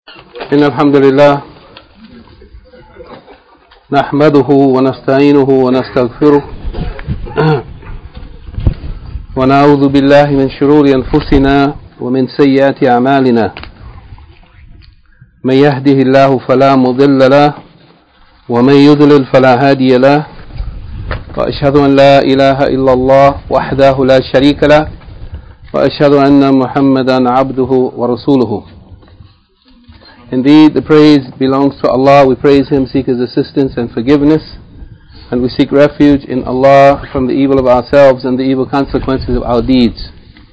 إن الحمد لله نحمده ونستعينه ونستغفره ونعوذ بالله من شرور أنفسنا ومن سيئات أعمالنا من يهده الله فلا مضل له ومن يضلل فلا هادي له وأشهد أن لا إله إلا الله وحده لا شريك له وأشهد أن محمدا عبده ورسوله. Indeed, the praise belongs to Allah. We praise Him, seek His assistance and forgiveness, and we seek refuge in Allah from the evil of ourselves and the evil consequences of our deeds.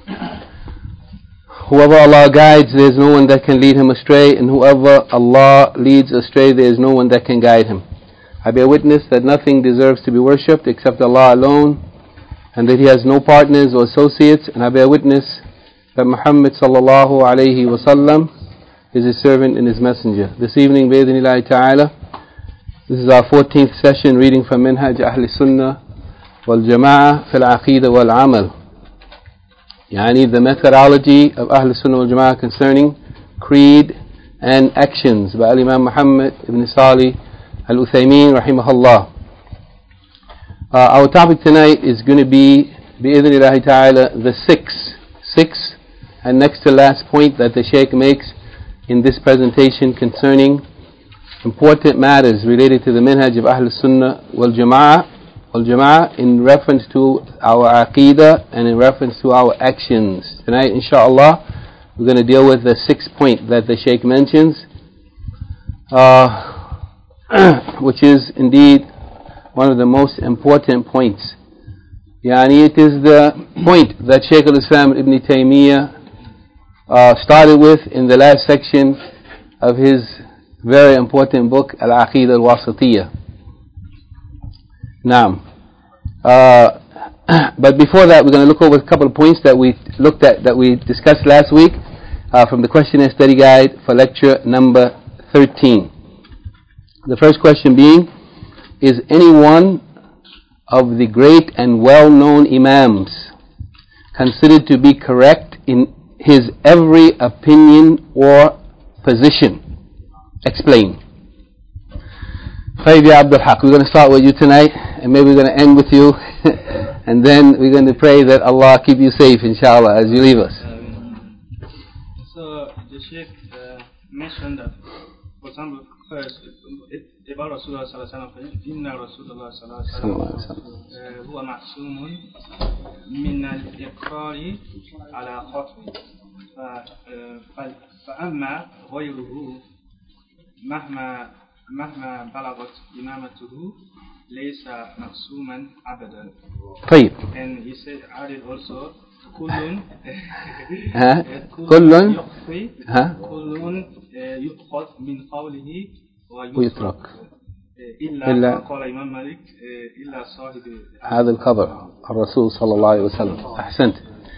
Whoever Allah guides, there is no one that can lead him astray, and whoever Allah leads astray, there is no one that can guide him. I bear witness that nothing deserves to be worshipped except Allah alone, and that He has no partners or associates, and I bear witness that Muhammad sallallahu alayhi wa sallam is His servant and His messenger. This evening, bi'idhnillahi ta'ala, this is our 14th session reading from Minhaj Ahl Sunnah wal Jama'ah fil Aqeedah wal Amal. Yani the methodology of Ahl Sunnah wal Jama'ah concerning creed and actions by Imam Muhammad ibn Salih al-Uthaymeen rahimahullah. Our topic tonight is going to be bi'idhnillahi ta'ala the sixth and next to last point that the Shaykh makes in this presentation concerning important matters related to the minhaj of Ahl Sunnah wal Jama'ah in reference to our aqeedah and in reference to our actions. Tonight, inshallah, we're going to deal with the sixth point that the Shaykh mentions, which is indeed one of the most important points. Yani it is the point that Shaykh al-Islam Ibn Taymiyyah started with in the last section of his very important book Al-Aqeedah Al-Wasitiyah. Naam. But before that, we're going to look over a couple of points that we discussed last week from the questionnaire study guide for lecture number 13. The first question being, is any one of the great and well-known imams considered to be correct in his every opinion or position? Explain. Khayyid Abdul Haq, we're going to start with you tonight, and maybe we're going to end with you, and then we're going to pray that Allah keep you safe, inshallah, as you leave us. So the Sheikh mentioned that, for example, first, about Rasulullah sallallahu alaihi wasallam, inna Rasulullah sallallahu alaihi wasallam huwa ma'sumun min al-iqrari ala khatmi فأما غيره مهما بلغت إمامته ليس معصوما أبدا. طيب. And he said, added also, كل يخفي كل يؤخذ من قوله ويترك إلا قال إمام مالك إلا صاحب هذا الخبر الرسول صلى الله عليه وسلم. أحسنت.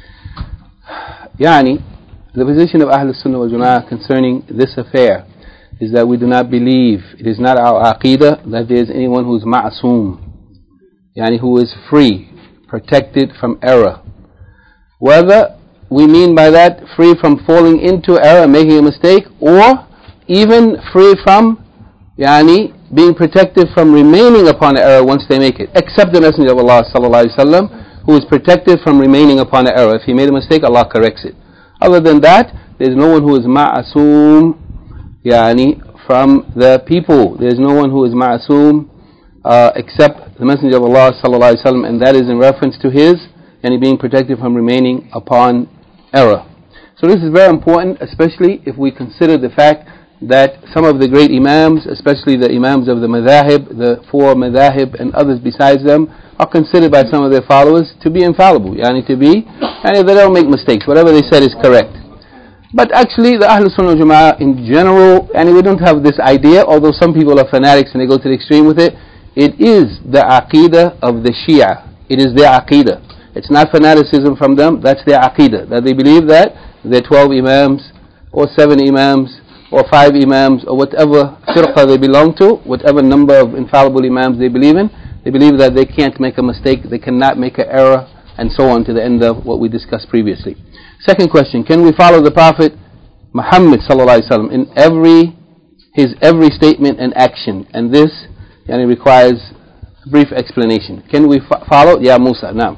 يعني the position of Ahl Sunnah wal Jama'ah concerning this affair is that we do not believe, it is not our aqeedah that there is anyone who is ma'asum, yani who is free, protected from error. Whether we mean by that free from falling into error, making a mistake, or even free from yani being protected from remaining upon error once they make it, except the Messenger of Allah sallallahu alaihi wasallam, who is protected from remaining upon error. If he made a mistake, Allah corrects it. Other than that, there is no one who is ma'asum yani from the people. There is no one who is ma'asum except the Messenger of Allah sallallahu alaihi wasallam, and that is in reference to his and being protected from remaining upon error. So this is very important, especially if we consider the fact that some of the great imams, especially the imams of the madhahib, the four madhahib and others besides them, are considered by some of their followers to be infallible, yani to be, and they don't make mistakes, whatever they said is correct. But actually the Ahl Sunnah wal Jama'ah in general, and we don't have this idea, although some people are fanatics and they go to the extreme with it, it is the aqeedah of the Shia. It is their aqeedah. It's not fanaticism from them, that's their aqeedah. That they believe that there are 12 imams, or 7 imams, or 5 imams, or whatever firqa they belong to, whatever number of infallible imams they believe in, they believe that they can't make a mistake, they cannot make an error, and so on to the end of what we discussed previously. Second question, can we follow the Prophet Muhammad sallallahu alaihi wasallam in his every statement and action, and this requires a brief explanation. Can we follow? Ya Musa, now.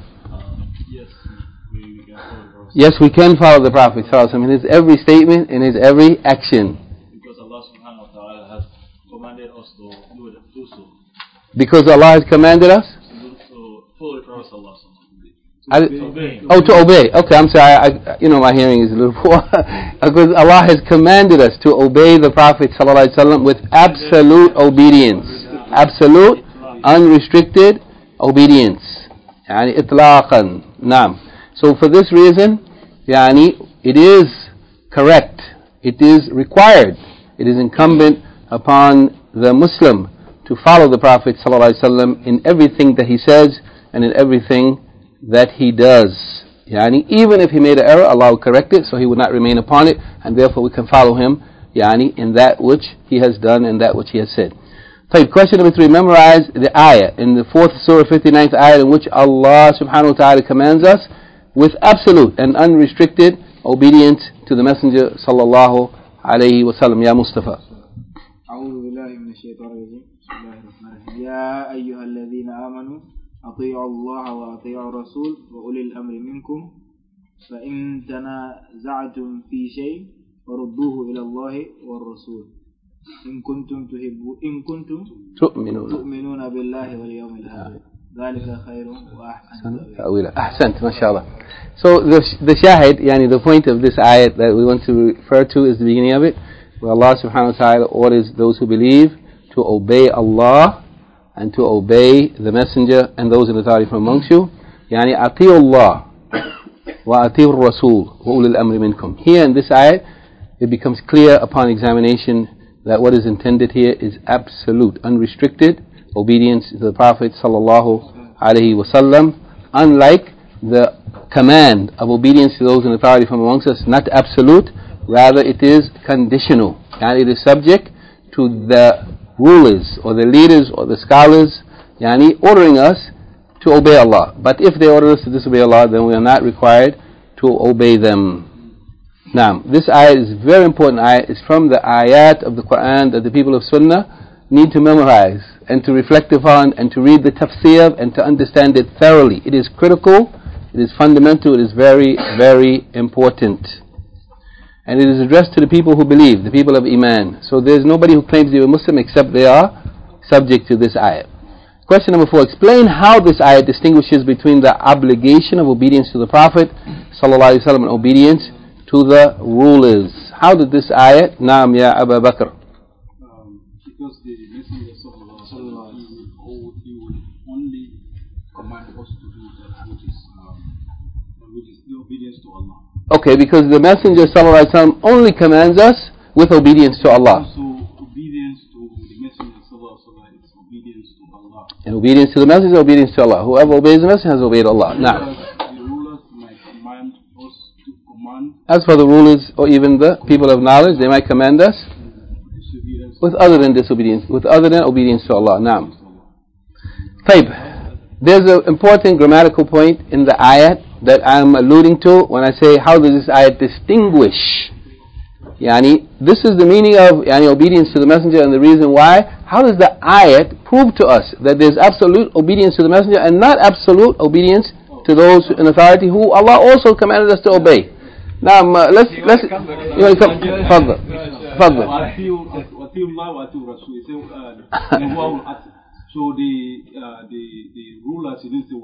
Yes, we can follow the Prophet sallallahu alaihi wasallam in his every statement, in his every action. Because Allah subhanahu wa ta'ala has commanded us to do so. Because Allah has commanded us? To follow the Prophet sallallahu alaihi wasallam. To obey. Okay, I'm sorry. My hearing is a little poor. Because Allah has commanded us to obey the Prophet ﷺ with absolute obedience, absolute, unrestricted obedience. يعني إطلاقا. نعم. So for this reason, it is correct, it is required, it is incumbent upon the Muslim to follow the Prophet ﷺ in everything that he says and in everything that he does. Even if he made an error, Allah will correct it, so he would not remain upon it, and therefore we can follow him in that which he has done and that which he has said. Question number 3, memorize the ayah in the 4th surah 59th ayah in which Allah subhanahu wa ta'ala commands us with absolute and unrestricted obedience to the Messenger sallallahu alayhi wa sallam. Ya Mustafa. أعوذ بالله من الشيطان الرجيم. بسم الله الرحمن الرحيم. يا أيها الذين آمنوا أطيعوا الله وأطيعوا الرسول وأولي الأمر منكم فإن تنازعتم في شيء فردوه إلى الله والرسول إن كنتم تؤمنون بالله واليوم الآخر ذلك خير وأحسن تأويلا. أحسنت ما شاء الله. So the shahid, the point of this ayat that we want to refer to is the beginning of it, where Allah subhanahu wa ta'ala orders those who believe to obey Allah and to obey the Messenger and those in authority from amongst you. أطيعوا الله وأطيعوا الرسول وأولي الأمر منكم. Here in this ayat, it becomes clear upon examination that what is intended here is absolute, unrestricted obedience to the Prophet sallallahu alaihi wasallam, unlike the command of obedience to those in authority from amongst us, not absolute, rather it is conditional, and it is subject to the rulers or the leaders or the scholars ordering us to obey Allah. But if they order us to disobey Allah, then we are not required to obey them. Now, this ayat is a very important ayat. It's from the ayat of the Quran that the people of Sunnah need to memorize and to reflect upon and to read the tafsir and to understand it thoroughly. It is critical, it is fundamental, it is very, very important. And it is addressed to the people who believe, the people of Iman. So there is nobody who claims to be a Muslim except they are subject to this ayat. Question number 4. Explain how this ayat distinguishes between the obligation of obedience to the Prophet sallallahu alaihi wasallam and obedience to the rulers. How did this ayat? Naam ya Abu Bakr. Because the Messenger sallallahu alaihi wasallam, he will only command us to do that which is the obedience to Allah. Okay, because the Messenger sallallahu alaihi wasallam only commands us with obedience to Allah. So obedience to the Messenger sallallahu alaihi wasallam is obedience to Allah. And obedience to the Messenger is obedience to Allah. Whoever obeys the Messenger has obeyed Allah. Now, the rulers might command us to command. As for the rulers or even the people of knowledge, they might command us with other than disobedience, with other than obedience to Allah. Now, there's an important grammatical point in the ayat that I'm alluding to when I say how does this ayat distinguish. This is the meaning of obedience to the Messenger and the reason why. How does the ayat prove to us that there's absolute obedience to the Messenger and not absolute obedience to those in authority who Allah also commanded us to obey? Now, let's So the rulers he didn't say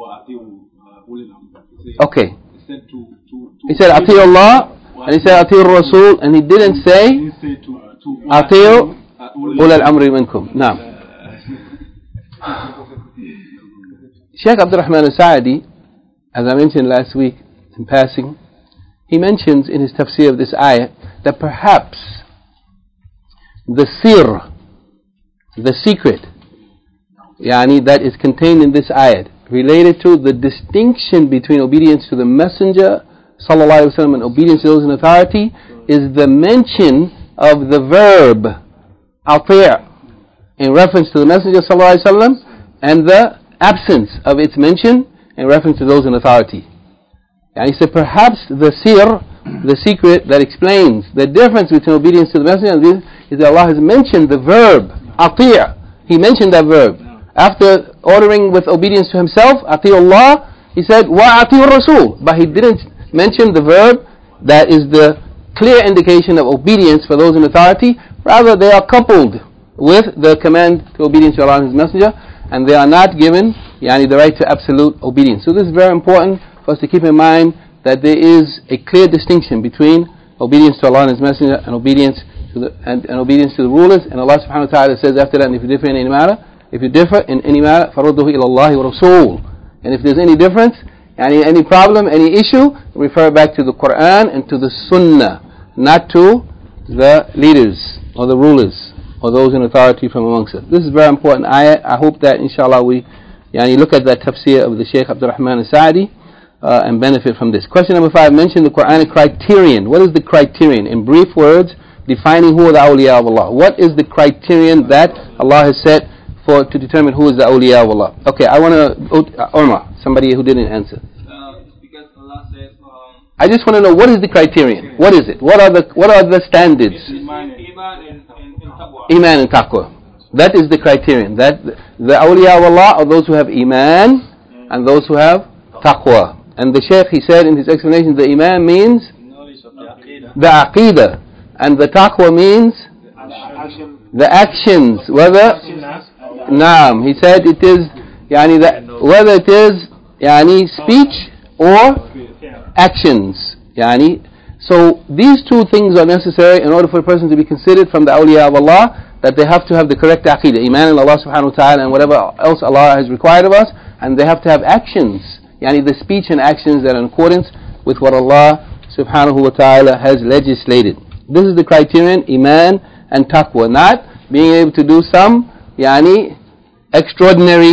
okay. He said Ati'u Allah and he said Ati'u Rasul and he didn't say Ati'u Ul al-Amri minkum. Now, Sheikh Abdul Rahman al-Sa'adi, as I mentioned last week in passing, he mentions in his tafsir of this ayah that perhaps the sir, the secret, that is contained in this ayat related to the distinction between obedience to the Messenger sallallahu alaihi wasallam and obedience to those in authority is the mention of the verb ati' in reference to the Messenger sallallahu alaihi wasallam and the absence of its mention in reference to those in authority. And he said perhaps the sir the secret that explains the difference between obedience to the Messenger and obedience is that Allah has mentioned the verb, ati'. He mentioned that verb. After ordering with obedience to Himself, ati' Allah, He said, wa ati' Rasul. But He didn't mention the verb that is the clear indication of obedience for those in authority. Rather, they are coupled with the command to obedience to Allah and His Messenger, and they are not given the right to absolute obedience. So this is very important for us to keep in mind, that there is a clear distinction between obedience to Allah and His Messenger and obedience to the rulers. And Allah subhanahu wa ta'ala says after that, and if you differ in any matter, فَرُدُّهُ إِلَى اللَّهِ وَرَسُولِ. And if there's any difference, any problem, any issue, refer back to the Quran and to the Sunnah, not to the leaders or the rulers or those in authority from amongst us. This is very important ayat. I hope that inshallah we look at that tafsir of the Shaykh Abdul Rahman al-Sa'di and benefit from this. Question number 5, mention the Quranic criterion. What is the criterion? In brief words, defining who are the awliya of Allah. What is the criterion that Allah has set to determine who is the awliya of Allah? Okay, I want to, Umar, somebody who didn't answer. Because Allah says, I just want to know, what is the criterion? What is it? What are the standards? Iman and taqwa. That is the criterion. That the awliya of Allah are those who have iman and those who have taqwa. And the Shaykh, he said in his explanation, the iman means the aqidah, and the taqwa means the actions. Whether naam, he said it is whether it is speech or actions. So these two things are necessary in order for a person to be considered from the awliya of Allah, that they have to have the correct aqidah, iman in Allah subhanahu wa ta'ala and whatever else Allah has required of us, and they have to have actions, the speech and actions that are in accordance with what Allah subhanahu wa ta'ala has legislated. This is the criterion, iman and taqwa, not being able to do some extraordinary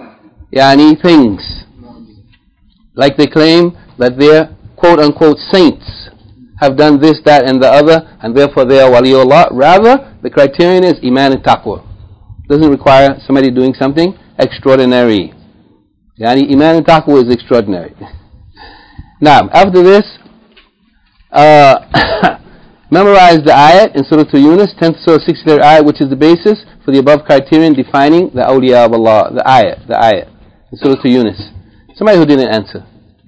things, like they claim that their quote unquote saints have done this, that and the other, and therefore they are waliullah. Rather, the criterion is iman and taqwa. Doesn't require somebody doing something extraordinary. Iman and taqwa is extraordinary. Now, after this, memorize the ayat in Surah Yunus, 10th Surah, 63rd ayat, which is the basis for the above criterion defining the awliya of Allah. The ayat in Surah Yunus. Somebody who didn't answer.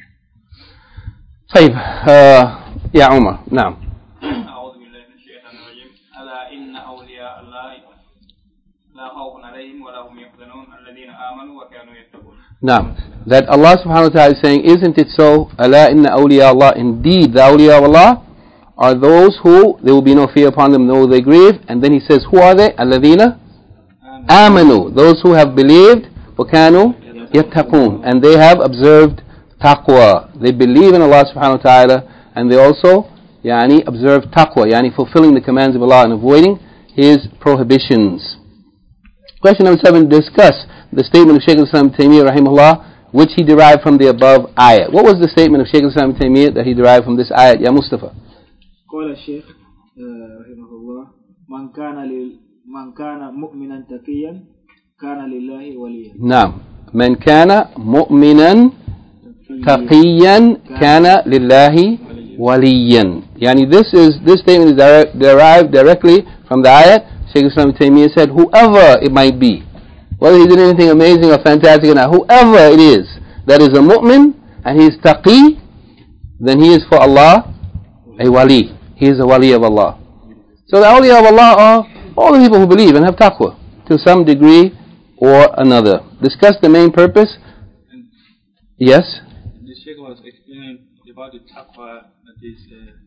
طيب يا عمر نعم. أعوذ بالله من الشيطان الرجيم. ألا إن أولياء الله لا خوف عليهم ولا هم يحزنون الذين آمنوا وكانوا يتقون. نعم. That Allah subhanahu wa ta'ala is saying, isn't it so? ألا إن أولياء الله, indeed the awliya of Allah are those who there will be no fear upon them, nor they grieve. And then He says, who are they? الذين آمنوا, those who have believed, وكانوا يتقون, and they have observed taqwa. They believe in Allah subhanahu wa ta'ala, and they also observe taqwa, fulfilling the commands of Allah and avoiding His prohibitions. Question number 7, discuss the statement of Shaykh al-Islam ibn Taymiyyah rahimahullah, which he derived from the above ayat. What was the statement of Shaykh al-Islam ibn Taymiyyah that he derived from this ayat? Ya Mustafa. قال الشيخ رحمه الله من كان مؤمنا تقيا كان لله وليا. نعم. من كان مؤمنا تقيا كان لله وليا. This statement is derived directly from the ayat. Shaykh Islam ibn Taymiyyah said, whoever it might be, whether he did anything amazing or fantastic or not, whoever it is that is a mu'min and he is taqi, then he is for Allah a wali. He is a wali of Allah. So the awliya of Allah are all the people who believe and have taqwa to some degree or another. Discuss the main purpose. Yes? The Shaykh was explaining about the taqwa, that is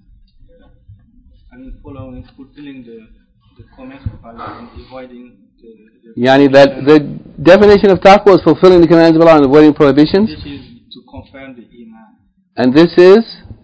fulfilling the commands of Allah and avoiding that the definition of taqwa is fulfilling the commands of Allah and avoiding prohibitions. This is to confirm the iman. And this is?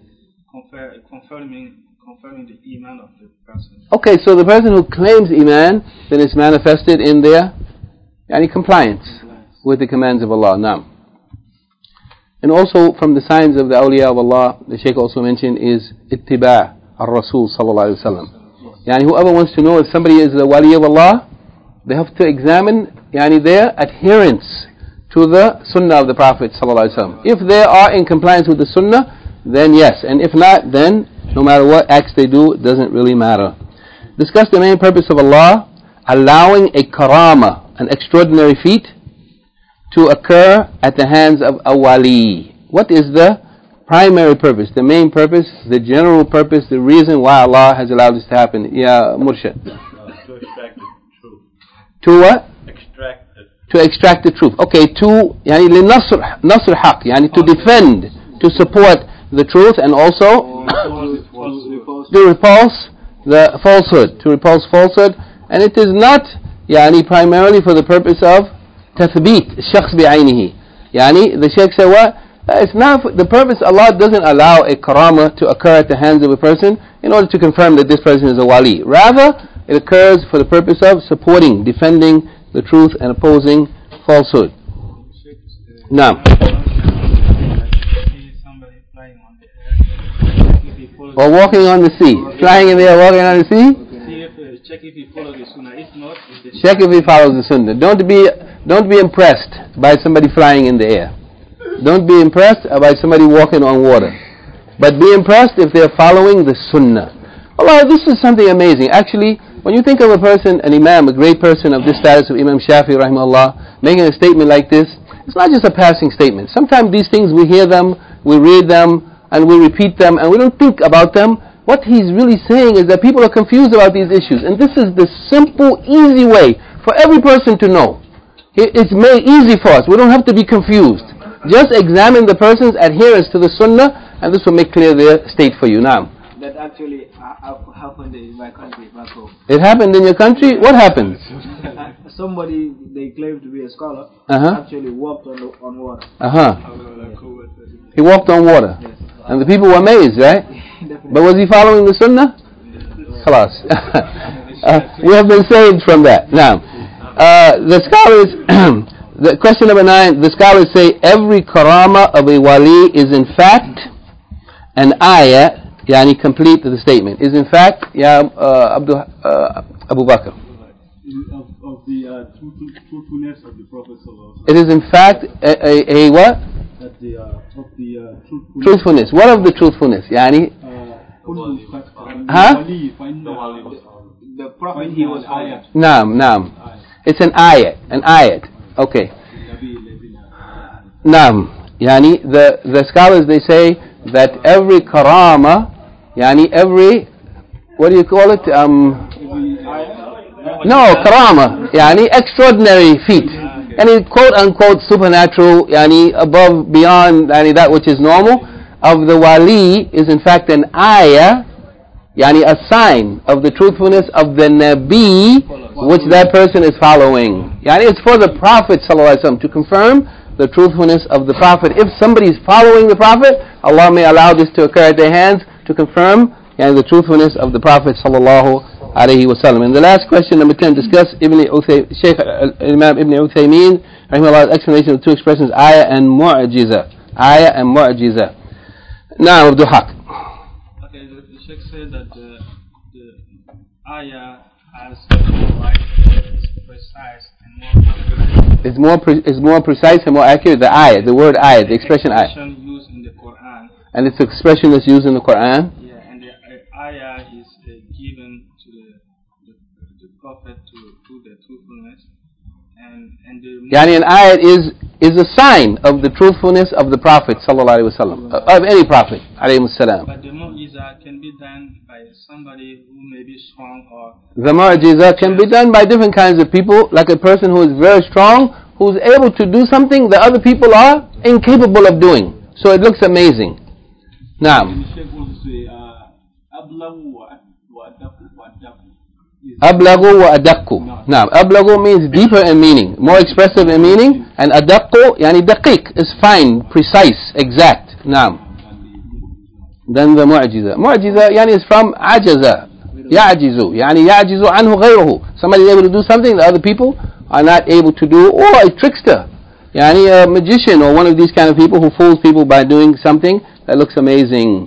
Confirming the iman of the person. Okay, so the person who claims iman, then is manifested in their compliance with the commands of Allah. Now, and also from the signs of the awliya of Allah, the Shaykh also mentioned, is ittiba' al-Rasul sallallahu alayhi wa sallam. Whoever wants to know if somebody is a wali of Allah, they have to examine their adherence to the sunnah of the Prophet sallallahu alayhi wa sallam. If they are in compliance with the sunnah, then yes, and if not, then No matter what acts they do, it doesn't really matter. Discuss the main purpose of Allah allowing a karama, an extraordinary feat, to occur at the hands of a wali. What is the primary purpose, the main purpose, the general purpose, the reason why Allah has allowed this to happen? Ya Murshid. To extract the truth. To what? Extract it. To extract the truth. Okay, to يعني لنصر حق, يعني to defend, to support the truth, and also to repulse the falsehood, to repulse falsehood. And it is not يعني primarily for the purpose of تثبيت الشخص بعينه. يعني the Shaykh said what? It's not for the purpose. Allah doesn't allow a karama to occur at the hands of a person in order to confirm that this person is a wali. Rather, it occurs for the purpose of supporting, defending the truth and opposing falsehood. Now, or walking on the sea, flying in the air, walking on the sea. Check if he follows the sunnah. If not, check if he follows the sunnah. Don't be impressed by somebody flying in the air. Don't be impressed by somebody walking on water. But be impressed if they're following the sunnah. Allah, this is something amazing. Actually, when you think of a person, an imam, a great person of this status of Imam Shafi'i rahimahullah, making a statement like this, it's not just a passing statement. Sometimes these things, we hear them, we read them, and we repeat them, and we don't think about them. What he's really saying is that people are confused about these issues. And this is the simple, easy way for every person to know. It's made easy for us. We don't have to be confused. Just examine the person's adherence to the sunnah, and this will make clear their state for you. Now, that actually happened in my country back home. It happened in your country? What happened? Somebody they claimed to be a scholar actually walked on water. He walked on water. Yes. And the people were amazed, right? But was he following the sunnah? Khalas. We have been saved from that. Now, the scholars, the question number 9, the scholars say every karama of a wali is in fact an ayah, yani complete to the statement, is in fact, Abu Bakr. Of the truthfulness of the Prophet sallallahu alaihi wasallam. It is in fact a what? Of the truthfulness. What of the truthfulness? Yani? The Prophet he was ayat. Naam. It's an ayat. Okay. Naam. Yani the scholars, they say that every karama, yani every, what do you call it? No, karama, yani extraordinary feat. Yani quote unquote supernatural, yani above, beyond, yani that which is normal of the wali is in fact an ayah, yani a sign of the truthfulness of the Nabi which that person is following. Yani it's for the Prophet ﷺ to confirm the truthfulness of the Prophet. If somebody is following the Prophet, Allah may allow this to occur at their hands to confirm yani the truthfulness of the Prophet ﷺ. And the last question, number 10, discuss Shaykh Imam Ibn Uthaymeen rahimahullah explanation of two expressions, ayah and mu'jiza. Ayah and mu'jiza. Now, Abdul Haq. Okay, the Shaykh said that the ayah has more light, is precise and more accurate. It's more precise and more accurate. The ayah, the word ayah, the expression ayah. Used in the Quran. And it's the expression that's used in the Quran. Yeah, and the ayah is given to the Prophet to prove the truthfulness. And Yani an ayat is a sign of the truthfulness of the Prophet sallallahu alaihi wasallam, of any Prophet alayhi salam. But the mu'jiza can be done by somebody who may be strong, or the mu'jiza can be done by different kinds of people, like a person who is very strong, who's able to do something that other people are incapable of doing. So it looks amazing. Now, Ablagu wa adakku. Now, ablagu means deeper in meaning, more expressive in meaning, and adakku, yani daqiq, is fine, precise, exact. Now, then the mu'jiza. Mu'jiza, yani is from ajaza, ya'jizu, yani ya'jizu anhu ghayruhu. Somebody is able to do something that other people are not able to do, or a trickster, yani a magician, or one of these kind of people who fools people by doing something that looks amazing.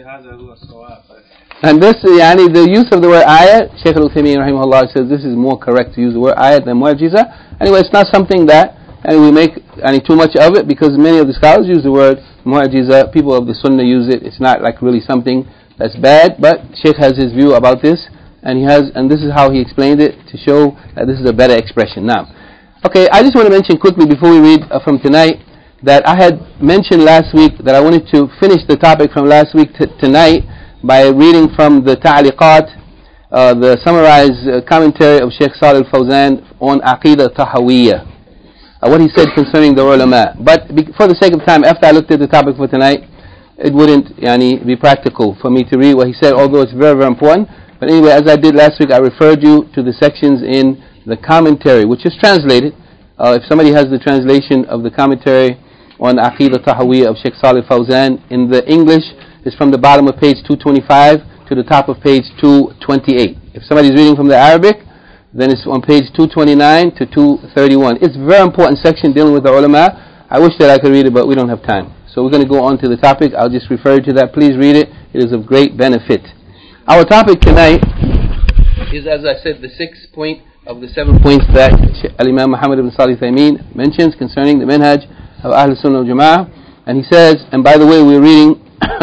And this, yani, the use of the word ayat, Shaykh al-Uthaymeen rahimahullah says this is more correct to use the word ayat than mu'jiza. Anyway, it's not something that we make too much of it, because many of the scholars use the word mu'jiza. People of the sunnah use it. It's not like really something that's bad, but Sheikh has his view about this, and this is how he explained it to show that this is a better expression. Now, okay, I just want to mention quickly before we read from tonight that I had mentioned last week that I wanted to finish the topic from last week tonight by reading from the Ta'liqat, the summarized commentary of Sheikh Salih al-Fawzan on Aqidah Tahawiyya, what he said concerning the ulama. But for the sake of time, after I looked at the topic for tonight, it wouldn't be practical for me to read what he said, although it's very, very important. But anyway, as I did last week, I referred you to the sections in the commentary, which is translated. If somebody has the translation of the commentary on Aqidah Tahawiyya of Sheikh Salih Fawzan, in the English, it's from the bottom of page 225 to the top of page 228. If somebody's reading from the Arabic, then it's on page 229 to 231. It's a very important section dealing with the ulama. I wish that I could read it, but we don't have time. So we're going to go on to the topic. I'll just refer you to that. Please read it. It is of great benefit. Our topic tonight is, as I said, the 6th point of the 7 points that Al-Imam Muhammad ibn Salih al-Uthaymeen mentions concerning the manhaj of Ahl Sunnah wal Jama'ah. And he says, and by the way, we're reading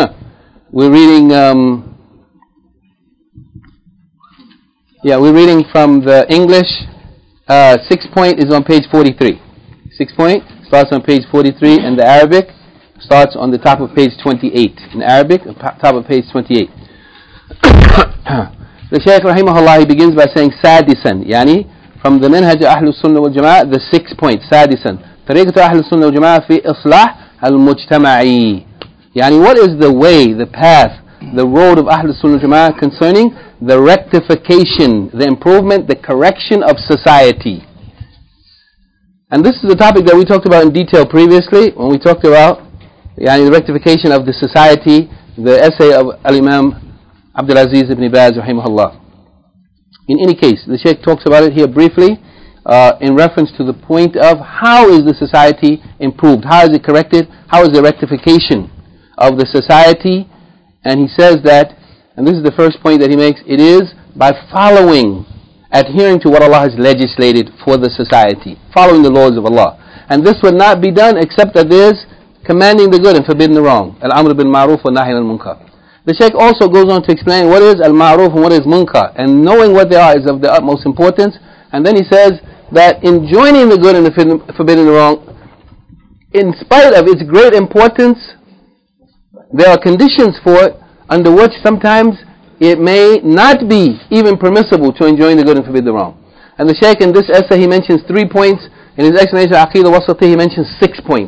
from the English. 6th point is on page 43. 6th point starts on page 43, and the Arabic starts on the top of page 28. In Arabic, top of page 28. The Shaykh rahimahullah, he begins by saying Sadisan, yani from the Minhaj Ahl Sunnah wal Jama'ah, the 6th point, Sadisan. طريقة أهل السنة والجماعة في إصلاح المجتمعي. Yani what is the way, the path, the road of Ahl Sunnah wal Jama'ah concerning the rectification, the improvement, the correction of society. And this is the topic that we talked about in detail previously when we talked about the rectification of the society, the essay of Al-Imam Abdul Aziz ibn Baz rahimahullah. In any case, the Shaykh talks about it here briefly in reference to the point of how is the society improved, how is it corrected, how is the rectification of the society. And he says that, and this is the first point that he makes, it is by following, adhering to what Allah has legislated for the society, following the laws of Allah. And this would not be done except that there's commanding the good and forbidding the wrong. Al-amr bil ma'ruf wa nahy anil munkar. The Shaykh also goes on to explain what is al-ma'ruf and what is munkar, and knowing what they are is of the utmost importance. And then he says that in joining the good and forbidding the wrong, in spite of its great importance, there are conditions for it under which sometimes it may not be even permissible to enjoin the good and forbid the wrong. And the Shaykh in this essay, he mentions 3 points. In his explanation of Aqidah Wasatiyya, he mentions 6 points.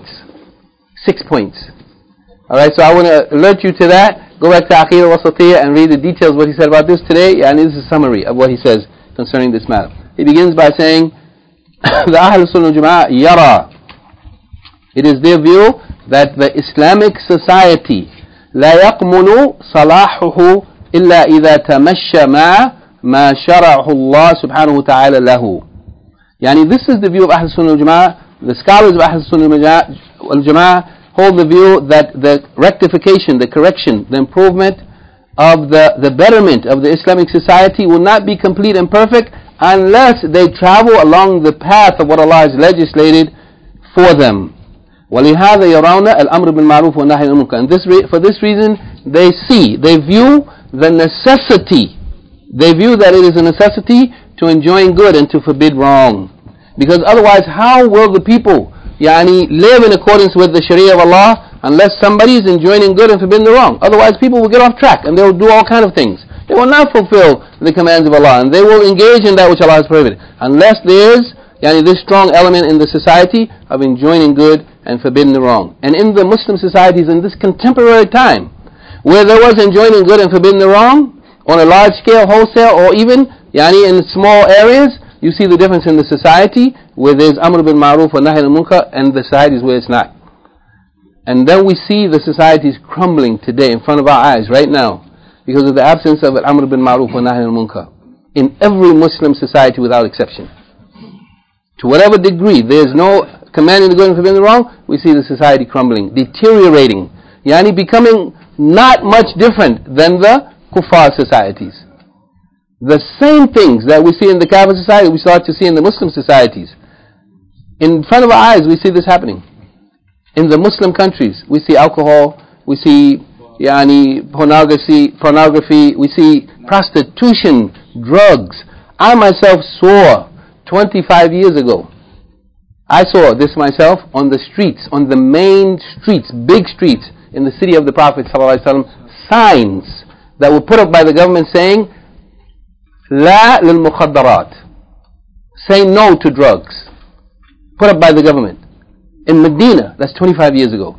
6 points. Alright, so I want to alert you to that. Go back to Aqidah Wasatiyya and read the details of what he said about this today. And this is a summary of what he says concerning this matter. He begins by saying, the Ahl Sunnah Jama'ah yara. It is their view that the Islamic society لا يقمن صلاحه إلا إذا تمشى مع ما شرعه الله سبحانه وتعالى له. Yani this is the view of Ahl Sunnah al-Jama'ah. The scholars of Ahl Sunnah al-Jama'ah hold the view that the rectification, the correction, the improvement of the betterment of the Islamic society will not be complete and perfect unless they travel along the path of what Allah has legislated for them. وَلِهَذَا يَرَوْنَ الْأَمْرُ بِالْمَعْرُوفِ وَالنَّهْيِ عَنِ الْمُنكَرِ. And for this reason, they view the necessity, they view that it is a necessity to enjoin good and to forbid wrong. Because otherwise, how will the people live in accordance with the Sharia of Allah unless somebody is enjoining good and forbidding the wrong? Otherwise, people will get off track and they will do all kinds of things. They will not fulfill the commands of Allah, and they will engage in that which Allah has prohibited, unless there is this strong element in the society of enjoining good and forbidding the wrong. And in the Muslim societies in this contemporary time, where there was enjoining good and forbidding the wrong on a large scale, wholesale, or even in small areas, you see the difference in the society where there's amr bil ma'ruf wa nahy anil munkar, and the societies where it's not. And then we see the societies crumbling today in front of our eyes right now because of the absence of al-amr bil ma'ruf wa nahy anil munkar in every Muslim society without exception. To whatever degree there is no commanding the good and forbidding the wrong, we see the society crumbling, deteriorating, becoming not much different than the kuffar societies. The same things that we see in the Kafir society, we start to see in the Muslim societies. In front of our eyes, we see this happening. In the Muslim countries, we see alcohol, we see pornography, we see prostitution, drugs. I myself saw 25 years ago, I saw this myself on the streets, on the main streets, big streets in the city of the Prophet ﷺ, signs that were put up by the government saying, La lil mukhaddarat, say no to drugs, put up by the government. In Medina, that's 25 years ago.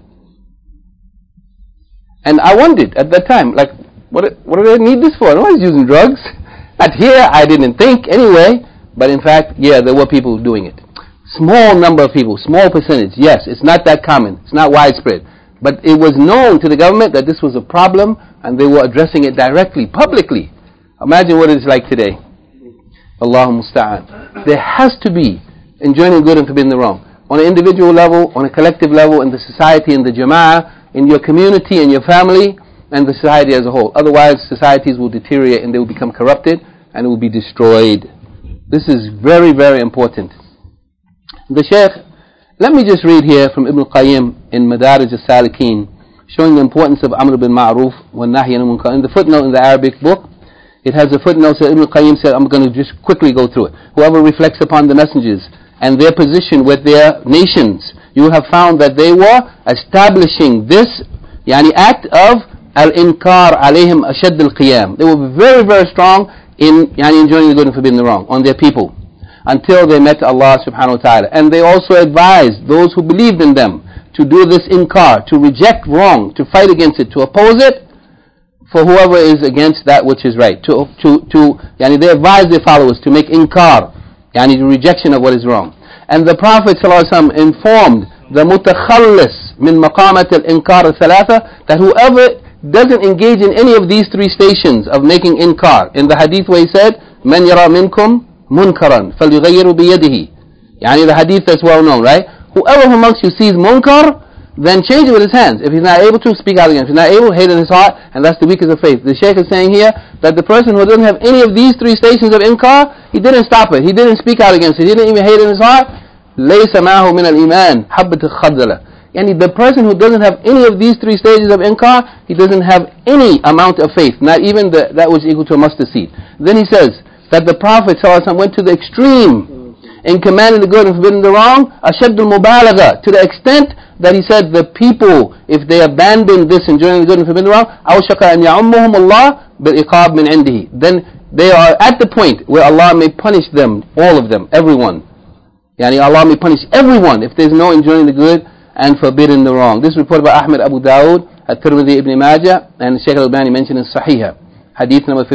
And I wondered at that time, like, what do they need this for? No one's using drugs. Not here, I didn't think anyway, but in fact, yeah, there were people doing it. Small number of people, small percentage, yes, it's not that common, it's not widespread. But it was known to the government that this was a problem, and they were addressing it directly, publicly. Imagine what it's like today. Allahu musta'an. There has to be enjoining good and forbidding the wrong. On an individual level, on a collective level, in the society, in the jama'ah, in your community, in your family, and the society as a whole. Otherwise, societies will deteriorate and they will become corrupted and it will be destroyed. This is very, very important. The Shaykh, let me just read here from Ibn al-Qayyim in Madarij al-Salikin, showing the importance of Amr bil Ma'ruf wa Nahy anil Munkar. In the footnote in the Arabic book, it has a footnote that Ibn al-Qayyim said, I'm going to just quickly go through it. Whoever reflects upon the messengers and their position with their nations, you have found that they were establishing this act of al-inkar alayhim ashad al-qiyam. They were very, very strong in enjoining the good and forbidding the wrong on their people, until they met Allah subhanahu wa ta'ala. And they also advised those who believed in them to do this inkar, to reject wrong, to fight against it, to oppose it, for whoever is against that which is right. They advised their followers to make inkar, the rejection of what is wrong. And the Prophet ﷺ informed the mutakhallis min maqamat al-inkar al-thalatha, that whoever doesn't engage in any of these three stations of making inkar, in the hadith where he said, man yara minkum munkaran falyughayyiru biyadihi, the hadith that's well known, right? Whoever amongst you sees munkar, then change it with his hands. If he's not able to, speak out against. If he's not able, hate in his heart, and that's the weakest of faith. The Shaykh is saying here that the person who doesn't have any of these three stations of inkar, he didn't stop it, he didn't speak out against it, he didn't even hate in his heart, لَيْسَ مَعْهُ مِنَ الْإِيمَانِ حَبَّةُ خَردَلَةٍ. The person who doesn't have any of these three stages of inkar, he doesn't have any amount of faith, not even that which is equal to a mustard seed. Then he says that the Prophet ﷺ went to the extreme in commanding the good and forbidding the wrong, أَشَدُّ الْمُبَالَغَةِ, to the extent that he said the people, if they abandon this enjoining the good and forbidding the wrong, أَوْشَكَ أَنْ يَعُمُّهُمُ اللَّهُ بِالْإِقَابِ مِنْ عِنْدِهِ, then they are at the point where Allah may punish them, all of them, everyone. Allah may punish everyone if there is no enjoining the good and forbidding the wrong. This is reported by Ahmed, Abu Dawud, At-Tirmidhi, Ibn Majah, and Shaykh al-Albani mentioned in Sahihah, hadith number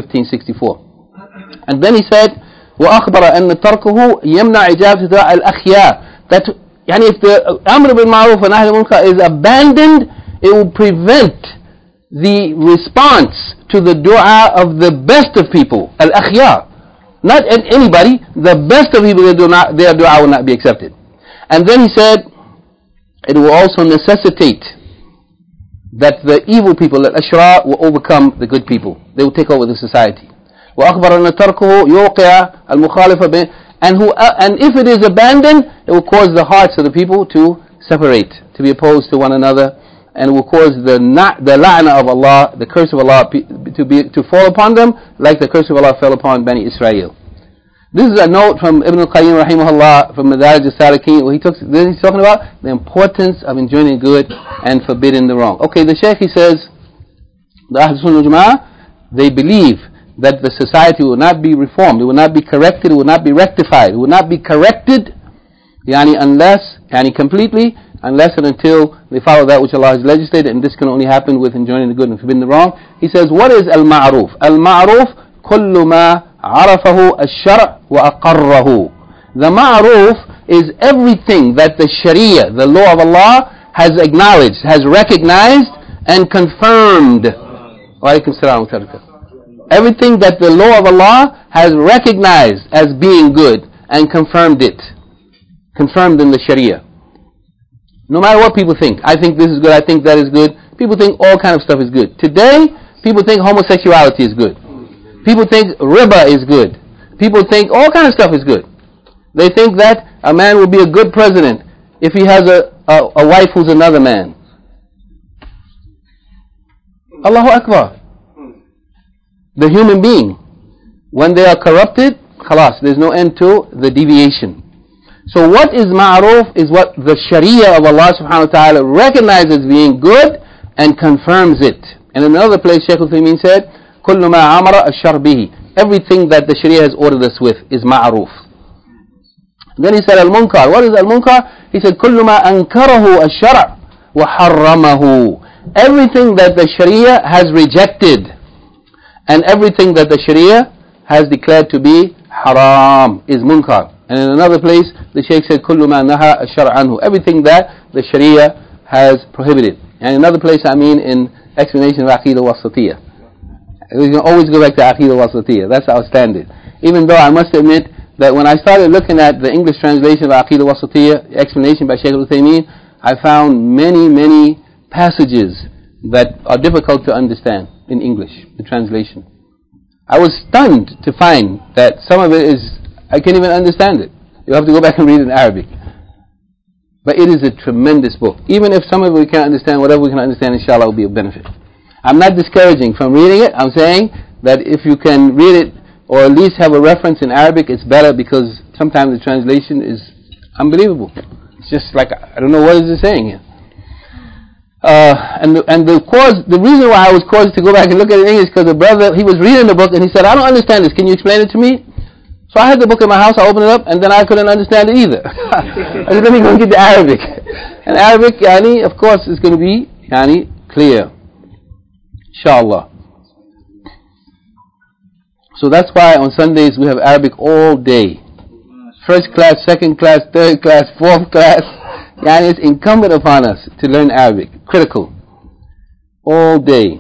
1564. And then he said, وأخبر أن تركه يمنع إجابة دعاء الأخيار, that if the Amr bil Ma'ruf and Nahy anil Munkar is abandoned, it will prevent the response to the dua of the best of people, al-akhyar, not anybody, the best of people, their dua will not be accepted. And then he said, it will also necessitate that the evil people, al-ashrar, will overcome the good people. They will take over the society. وأخبر أن تركه يوقع المخالفة and if it is abandoned, it will cause the hearts of the people to separate, to be opposed to one another, and it will cause the la'na of Allah, the curse of Allah, to fall upon them, like the curse of Allah fell upon Bani Israel. This is a note from Ibn al-Qayyim rahimahullah from Madarij al-Salikin, where he's talking about the importance of enjoining good and forbidding the wrong. Okay, the Shaykh, he says, the Ahl Sunnah Jama'ah, they believe that the society will not be reformed, it will not be corrected, it will not be rectified, it will not be corrected unless, completely, unless and until they follow that which Allah has legislated, and this can only happen with enjoining the good and forbidding the wrong. He says, what is al-ma'ruf? Al-ma'ruf kullu ma arafahu al-shar' wa aqarrahu. The ma'ruf is everything that the sharia, the law of Allah, has acknowledged, has recognized and confirmed. Wa alaikum salam wa barakatuh. Everything that the law of Allah has recognized as being good and confirmed it. Confirmed in the Sharia. No matter what people think. I think this is good, I think that is good. People think all kind of stuff is good. Today, people think homosexuality is good. People think riba is good. People think all kind of stuff is good. They think that a man will be a good president if he has a wife who's another man. Allahu Akbar. The human being, when they are corrupted, khalas, there's no end to the deviation. So what is ma'ruf is what the sharia of Allah subhanahu wa ta'ala recognizes being good and confirms it. And in another place, Shaykh Uthaymeen said, كُلُّ مَا عَمَرَ الشَّرْ بِهِ. Everything that the sharia has ordered us with is ma'ruf. Then he said al-munkar. What is al-munkar? He said كُلُّ مَا أَنْكَرَهُ الشَّرْعُ وَحَرَّمَهُ. Everything that the sharia has rejected and everything that the sharia has declared to be haram is munkar. And in another place, the Shaykh said, كُلُّ مَا نَهَى الشَّرْعُ عَنْهُ. Everything that the Sharia has prohibited. And another place, in explanation of Aqidah Wasatiyah. We can always go back to Aqidah Wasatiyah. That's our standard. Even though I must admit that when I started looking at the English translation of Aqidah Wasatiyah, explanation by Shaykh Uthaymeen, I found many passages that are difficult to understand in English, the translation. I was stunned to find that some of it is, I can't even understand it. You have to go back and read it in Arabic. But it is a tremendous book. Even if some of it we can't understand, whatever we can understand, inshallah, will be of benefit. I'm not discouraging from reading it. I'm saying that if you can read it, or at least have a reference in Arabic, it's better, because sometimes the translation is unbelievable. It's just like, I don't know what is it saying here. And the reason why I was caused to go back and look at it in English, because the brother, he was reading the book and he said, I don't understand this. Can you explain it to me? So I had the book in my house, I opened it up, and then I couldn't understand it either. I said, let me go and get the Arabic. And Arabic, of course, is going to be, clear. Inshallah. So that's why on Sundays we have Arabic all day. First class, second class, third class, fourth class. It's incumbent upon us to learn Arabic. Critical. All day.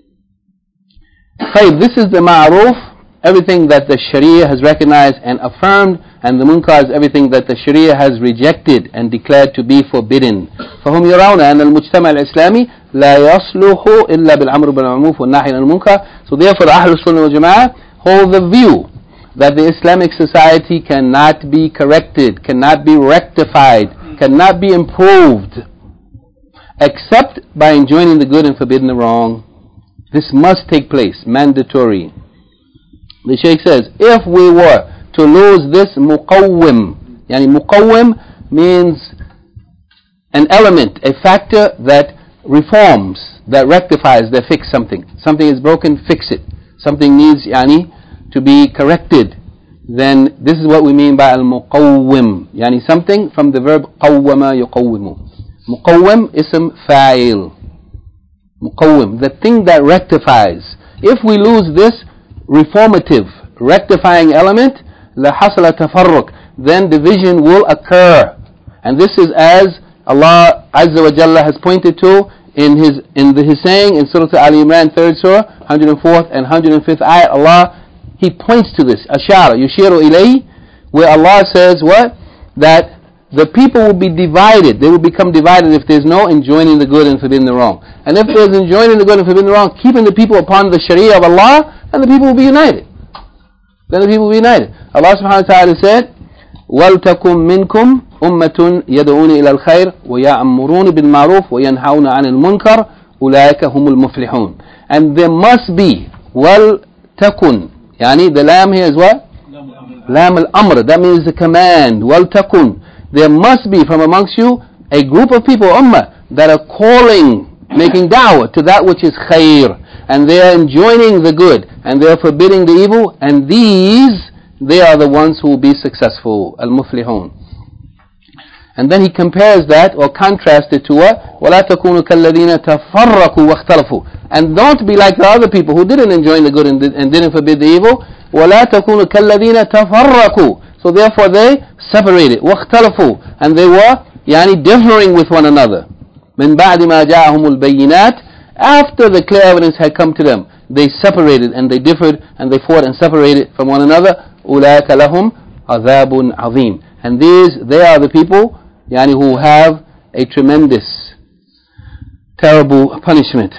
This is the ma'ruf. Everything that the Sharia has recognized and affirmed, and the munkar is everything that the Sharia has rejected and declared to be forbidden. فهم يرون أن المجتمع الإسلامي لا يصلح إلا بالأمر بالمعروف والنهي عن المنكر. So therefore, Ahlul Sunnah wal Jama'ah hold the view that the Islamic society cannot be corrected, cannot be rectified, cannot be improved, except by enjoining the good and forbidding the wrong. This must take place, mandatory. The Shaykh says, if we were to lose this muqawwim, muqawwim means an element, a factor that reforms, that rectifies, that fixes something. Something is broken, fix it. Something needs to be corrected. Then this is what we mean by al-muqawwim. Something from the verb qawwama yuqawwimu. Muqawwim ism fa'il. Muqawwim, the thing that rectifies. If we lose this reformative, rectifying element, la hasala tafarruq, then division will occur. And this is as Allah Azza wa Jalla has pointed to in his saying in Surah Al Imran, 3rd Surah, 104th and 105th ayat. Allah, He points to this, ashara, yushiru ilayhi, where Allah says what? That the people will be divided. They will become divided if there's no enjoining the good and forbidding the wrong. And if there's enjoining the good and forbidding the wrong, keeping the people upon the sharia of Allah, and the people will be united. Then the people will be united. Allah subhanahu wa ta'ala said, وَلْتَكُمْ مِنْكُمْ أُمَّةٌ يَدْعُونَ إِلَى الْخَيْرِ وَيَأْمُرُونَ بِالْمَعْرُوفِ وَيَنْهَوْنَ عَنِ الْمُنْكَرِ أُولَٰئِكَ هُمُ الْمُفْلِحُونَ. And there must be, وَلْتَكُنْ, the lam here is what? Lam al-amr, that means the command. وَلْتَكُنْ, there must be from amongst you a group of people, ummah, that are calling, making da'wah to that which is khair. And they are enjoining the good, and they are forbidding the evil, and they are the ones who will be successful, al-muflihun. And then he compares that, or contrasts it to what? وَلَا تَكُونُوا كَالَّذِينَ تَفَرَّقُوا وَاخْتَلَفُوا. And don't be like the other people who didn't enjoin the good and didn't forbid the evil. وَلَا تَكُونُوا كَالَّذِينَ تَفَرَّقُوا. So therefore they separated, وَاخْتَلَفُوا. And they were, differing with one another. مِنْ بَعْدِ مَا جَاءَهُمُ الْبَيِّنَاتِ. After the clear evidence had come to them, they separated and they differed and they fought and separated from one another. أُولَٰئِكَ لَهُمْ عَذَابٌ عَظِيمٌ. And they are the people who have a tremendous, terrible punishment.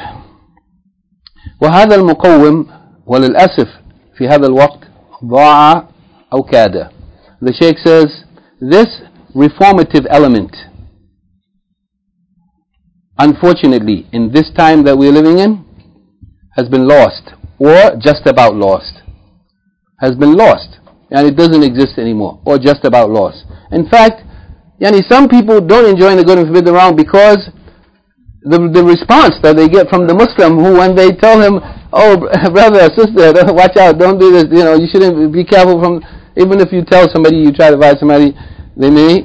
وهذا المقوم وللأسف في هذا الوقت ضاع أو كاد. The Shaykh says, this reformative element, unfortunately, in this time that we're living in, has been lost, or just about lost. Has been lost, and it doesn't exist anymore, or just about lost. In fact, some people don't enjoy the good and forbid the wrong because the response that they get from the Muslim, who when they tell him, oh brother or sister, watch out, don't do this, you shouldn't, be careful from, even if you tell somebody, you try to advise somebody, they may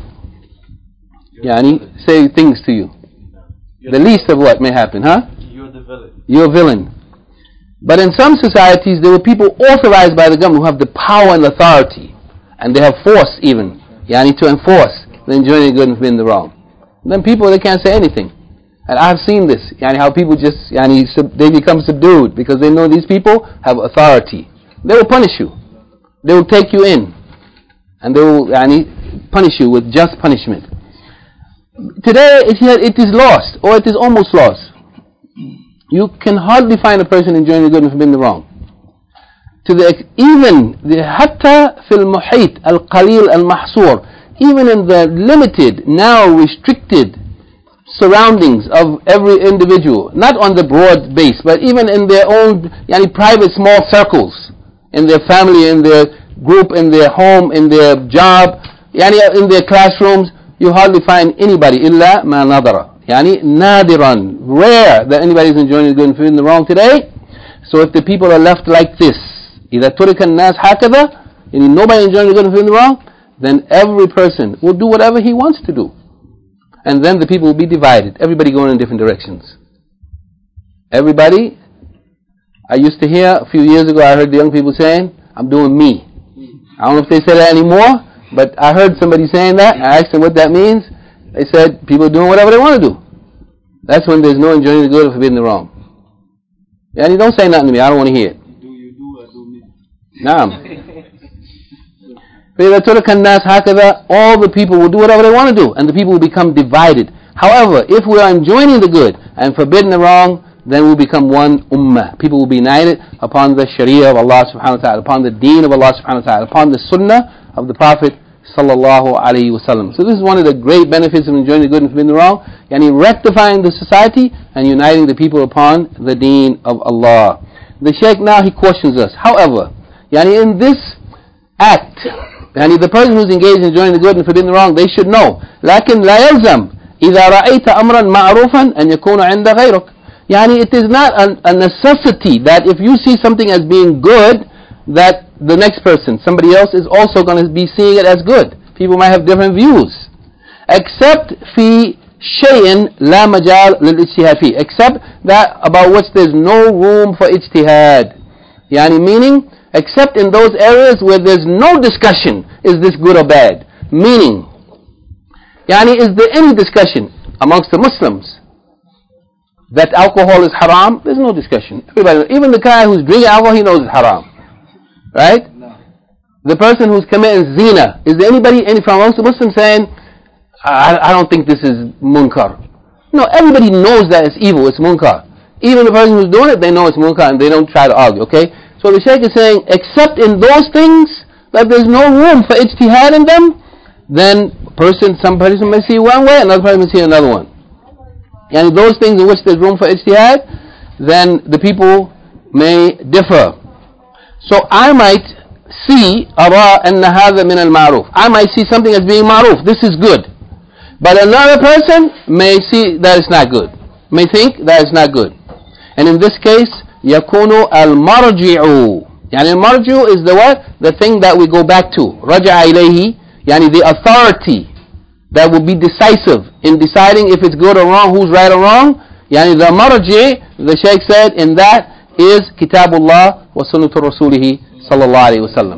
say things to you. The least of what may happen, huh? You're the villain. You're a villain. But in some societies, there were people authorized by the government who have the power and authority, and they have force even, to enforce the enjoying the good and forbidding the wrong. And then people, they can't say anything. And I've seen this, how people just, they become subdued because they know these people have authority. They will punish you. They will take you in, and they will punish you with just punishment. Today, it is lost, or it is almost lost. You can hardly find a person enjoying the good and forbidding the wrong. Hatta fil muhit al-qalil al-mahsur, even in the limited, now restricted surroundings of every individual, not on the broad base, but even in their own private small circles, in their family, in their group, in their home, in their job, in their classrooms, you hardly find anybody illa ma nadara. Nadiran, rare that anybody is enjoying the good and forbidding the wrong today. So if the people are left like this, إِذَا تُرِكَ النَّاسِ هَكَذَا, nobody enjoying the good and forbidding the wrong, then every person will do whatever he wants to do. And then the people will be divided, everybody going in different directions. Everybody, I used to hear a few years ago, I heard the young people saying, I'm doing me. I don't know if they say that anymore, but I heard somebody saying that. I asked them what that means. They said, people are doing whatever they want to do. That's when there's no enjoying the good or forbidding the wrong. Don't say nothing to me, I don't want to hear it. Do you do or do me? Naam. All the people will do whatever they want to do, and the people will become divided. However, if we are enjoining the good and forbidding the wrong, then we'll become one ummah. People will be united upon the sharia of Allah subhanahu wa ta'ala, upon the deen of Allah subhanahu wa ta'ala, upon the sunnah of the Prophet sallallahu alayhi wa sallam. So this is one of the great benefits of enjoying the good and forbidding the wrong, rectifying the society and uniting the people upon the deen of Allah. The Shaykh now, he questions us. However, in this act, the person who's engaged in enjoying the good and forbidding the wrong, they should know. لكن لا يلزم إذا رأيت أمرا معروفا أن يكون عند غيرك. It is not a necessity that if you see something as being good, that the next person, somebody else, is also going to be seeing it as good. People might have different views. Except في شيء لا مجال للاجتهاد فيه. Except that about which there's no room for ijtihad. Meaning, except in those areas where there's no discussion, is this good or bad? Meaning, is there any discussion amongst the Muslims that alcohol is haram? There's no discussion. Everybody, even the guy who's drinking alcohol, he knows it's haram. Right? No. The person who's committing zina, is there anybody from amongst the Muslims saying, I don't think this is munkar? No, everybody knows that it's evil, it's munkar. Even the person who's doing it, they know it's munkar and they don't try to argue, okay? So the Shaykh is saying, except in those things that there's no room for ijtihad in them, then some person may see one way, another person may see another one. And those things in which there's room for ijtihad, then the people may differ. So I might see أرى أن هذا من المعروف. I might see something as being ma'ruf, this is good. But another person may see that it's not good, may think that it's not good. And in this case, يكون المرجع. المرجع is the what? The thing that we go back to. رجع إليه, the authority that will be decisive in deciding if it's good or wrong, who's right or wrong. The marji, the Shaykh said, in that is Kitabullah wa Sunnatu Rasulihi sallallahu alayhi wa sallam.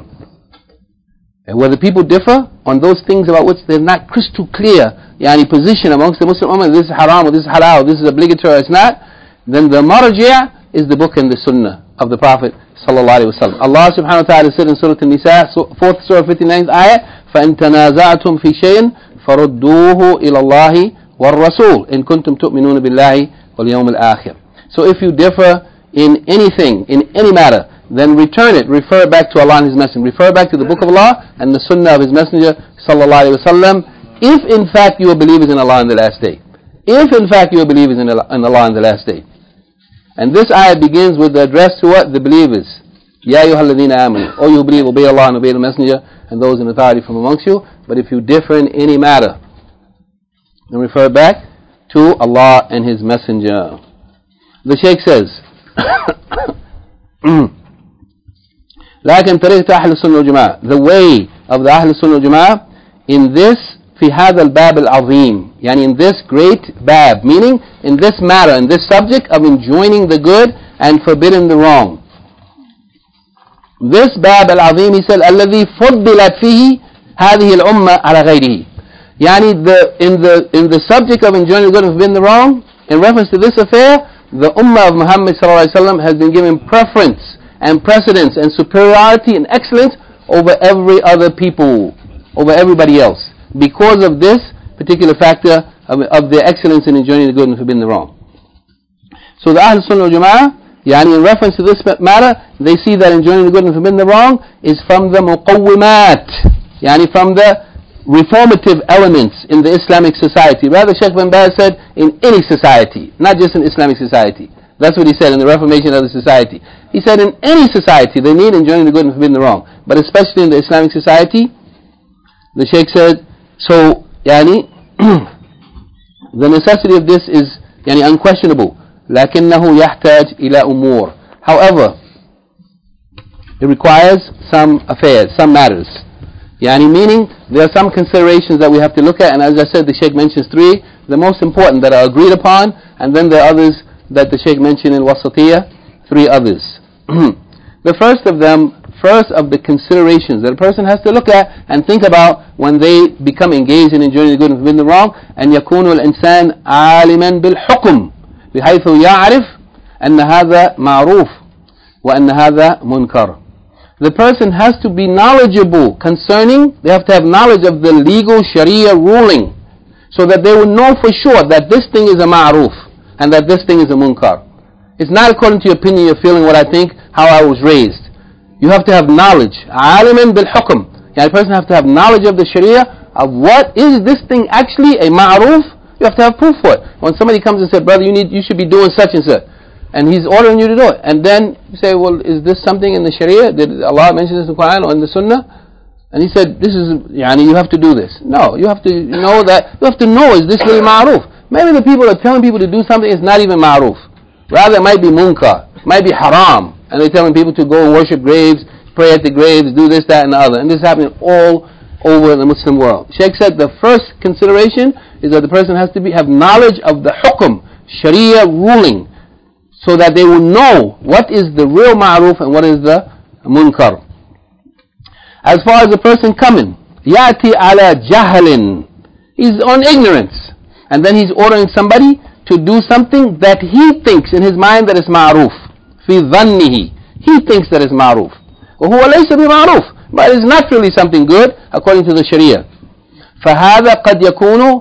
And whether people differ on those things about which they're not crystal clear, position amongst the Muslim Ummah, this is haram or this is halal, this is obligatory or it's not, then the marji' is the book and the sunnah of the Prophet sallallahu alayhi wa sallam. Allah subhanahu wa ta'ala said in Surah An-Nisa, 4th Surah 59th ayah, فَإِن تَنَازَعْتُمْ فِي شَيْءٍ فَرُدُّوهُ إِلَى اللَّهِ وَالرَّسُولِ إِن كُنتُمْ تُؤْمِنُونَ بِاللَّهِ وَالْيَوْمِ الْآخِرِ. So if you differ in anything, in any matter, then return it, refer it back to Allah and His Messenger, refer it back to the Book of Allah and the Sunnah of His Messenger sallallahu alayhi wa sallam, if in fact you are believers in Allah in the last day. If in fact you are believers in Allah in the last day. And this ayah begins with the address to what? The believers. Ya ayyuhalladhina amanu. O you believe, obey Allah and obey the Messenger and those in authority from amongst you. But if you differ in any matter, then refer back to Allah and His Messenger. The Shaykh says, لكن طريقة أهل السنة والجماعة, the way of the أهل السنة والجماعة in this في هذا الباب العظيم, يعني in this great bab, meaning in this matter, in this subject of enjoining the good and forbidding the wrong. This bab al-azim, he said, الذي فضلت فيه هذه الأمة على غيره. يعني in the subject of enjoining the good and forbidding the wrong, in reference to this affair, the ummah of Muhammad sallallahu alaihi wasallam has been given preference and precedence and superiority and excellence over every other people, over everybody else, because of this particular factor of their excellence in enjoining the good and forbidding the wrong. So the Ahl Sunnah wal Jama'ah, yani in reference to this matter, they see that enjoining the good and forbidding the wrong is from the muqawwimat, yani from the reformative elements in the Islamic society. Rather, Shaykh bin Baz said, in any society, not just in Islamic society. That's what he said in the reformation of the society. He said in any society they need enjoining the good and forbidding the wrong, but especially in the Islamic society, the Shaykh said, so yani the necessity of this is yani unquestionable. لكنه يحتاج إلى أمور. However, it requires some affairs, some matters. Yani meaning there are some considerations that we have to look at, and as I said, the Shaykh mentions three, the most important that are agreed upon, and then there are others that the Shaykh mentioned in Wasatiyah, three others. The first of the considerations that a person has to look at and think about when they become engaged in enjoying the good and forbidding the wrong, and يكون الإنسان عالما بالحكم بحيث يعرف أن هذا معروف وأن هذا منكر. The person has to be knowledgeable concerning, they have to have knowledge of the legal Sharia ruling, so that they will know for sure that this thing is a ma'ruf and that this thing is a munkar. It's not according to your opinion, your feeling, what I think, how I was raised. You have to have knowledge. عالم بالحكم. A person has to have knowledge of the Sharia, of what is this thing actually a ma'ruf. You have to have proof for it. When somebody comes and says, brother, you should be doing such and such, and he's ordering you to do it, and then you say, well, is this something in the Sharia? Did Allah mention this in the Quran or in the Sunnah? And he said, this is, you have to do this. No, you have to know that, you have to know, is this really ma'ruf? Maybe the people are telling people to do something is not even ma'ruf. Rather, it might be munkar, it might be haram, and they're telling people to go and worship graves, pray at the graves, do this, that, and the other. And this is happening all over the Muslim world. Shaykh said the first consideration is that the person has to have knowledge of the hukum, Sharia ruling, so that they will know what is the real ma'ruf and what is the munkar. As far as the person coming, yati ala jahlin, he's on ignorance, and then he's ordering somebody to do something that he thinks in his mind that is ma'ruf. Fi dhannihi, he thinks that is ma'ruf. وهو ليس بمعروف, but it is not really something good according to the Sharia. فهذا قد يكون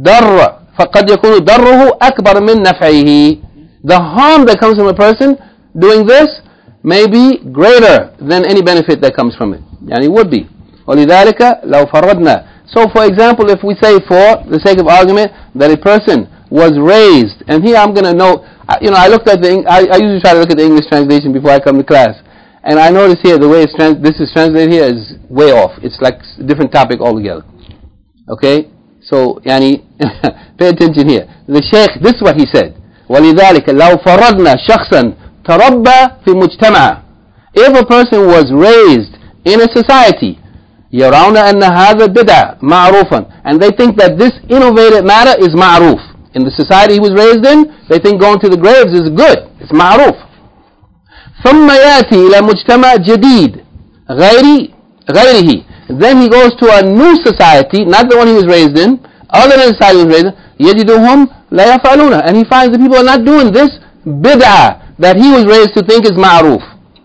ضره أكبر من نفعه. The harm that comes from a person doing this may be greater than any benefit that comes from it. Yani it would be. ولذلك لو فرضنا. So for example, if we say for the sake of argument that a person was raised, and here I'm going to note, I looked at I usually try to look at the English translation before I come to class, and I notice here the way this is translated here is way off. It's like a different topic altogether. Okay, so pay attention here. The Shaykh, this is what he said. ولذلك لو فرضنا شخصا تربى في مجتمع. If a person was raised in a society, يرون أن هذا بدعة معروفا, and they think that this innovative matter is ma'ruf. In the society he was raised in, they think going to the graves is good, it's ma'ruf. ثم يأتي إلى مجتمع جديد غيره. Then he goes to a new society, not the one he was raised in, other than the society he was raised in, يجدهم لا يفعلونه, and he finds that people are not doing this bid'ah that he was raised to think is ma'ruf.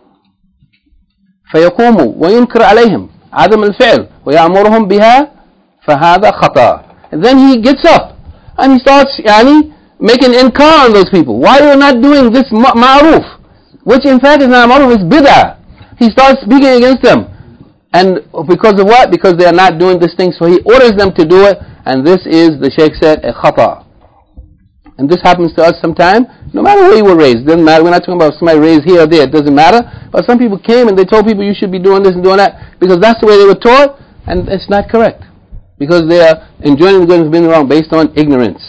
فيقوم وينكر عليهم عدم الفعل ويأمرهم بها فهذا خطأ. And then he gets up and he starts making inkar on those people. Why are you not doing this ma'ruf? Which in fact is not ma'ruf, it's bid'ah. He starts speaking against them. And because of what? Because they are not doing this thing, so he orders them to do it, and this is, the Shaykh said, a khata. and this happens to us sometime, no matter where you were raised, doesn't matter, we're not talking about somebody raised here or there, it doesn't matter, but some people came and they told people you should be doing this and doing that, because that's the way they were taught, and it's not correct, because they are enjoining the good and forbidding the wrong based on ignorance.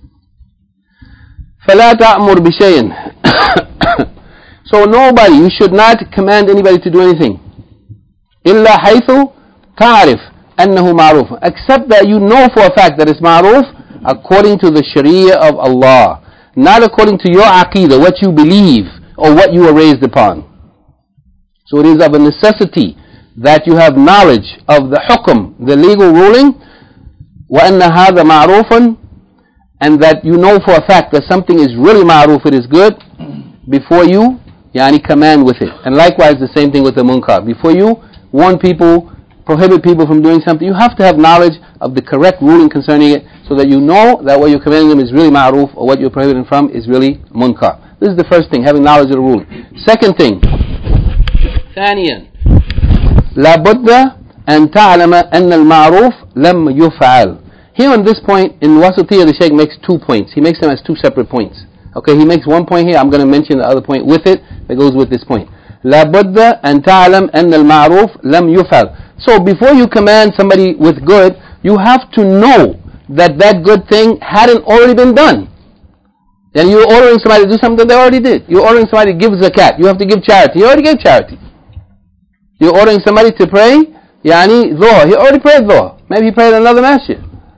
فَلَا تَأْمُرْ بِشَيْءٍ. So nobody, you should not command anybody to do anything. إِلَّا حَيْثُ تَعْرِفْ أَنَّهُ مَعْرُوفٌ. Except that you know for a fact that it's ma'ruf according to the sharia of Allah. Not according to your aqeedah, what you believe or what you were raised upon. So it is of a necessity that you have knowledge of the hukm, the legal ruling, وَأَنَّ هَذَا مَعْرُوفٌ, and that you know for a fact that something is really ma'ruf, it is good, before you command with it. And likewise the same thing with the munkar. Before you warn people, prohibit people from doing something, you have to have knowledge of the correct ruling concerning it, so that you know that what you're commanding them is really ma'ruf, or what you're prohibiting from is really munkar. This is the first thing, having knowledge of the ruling. Second thing, ثانيا لا بد أن تعلم أن المعروف لم يفعل. Here on this point, in Wasatiyah, the Shaykh makes 2 points. He makes them as 2 separate points. Okay, he makes 1 point here, I'm going to mention the other point with it, that goes with this point. لا بد أن تعلم أن المعروف لم يفعل. So before you command somebody with good, you have to know that that good thing hadn't already been done. Then you're ordering somebody to do something they already did. You're ordering somebody to give zakat. You have to give charity. He already gave charity. You're ordering somebody to pray, dhuhr. He already prayed dhuhr. Maybe he prayed another masjid.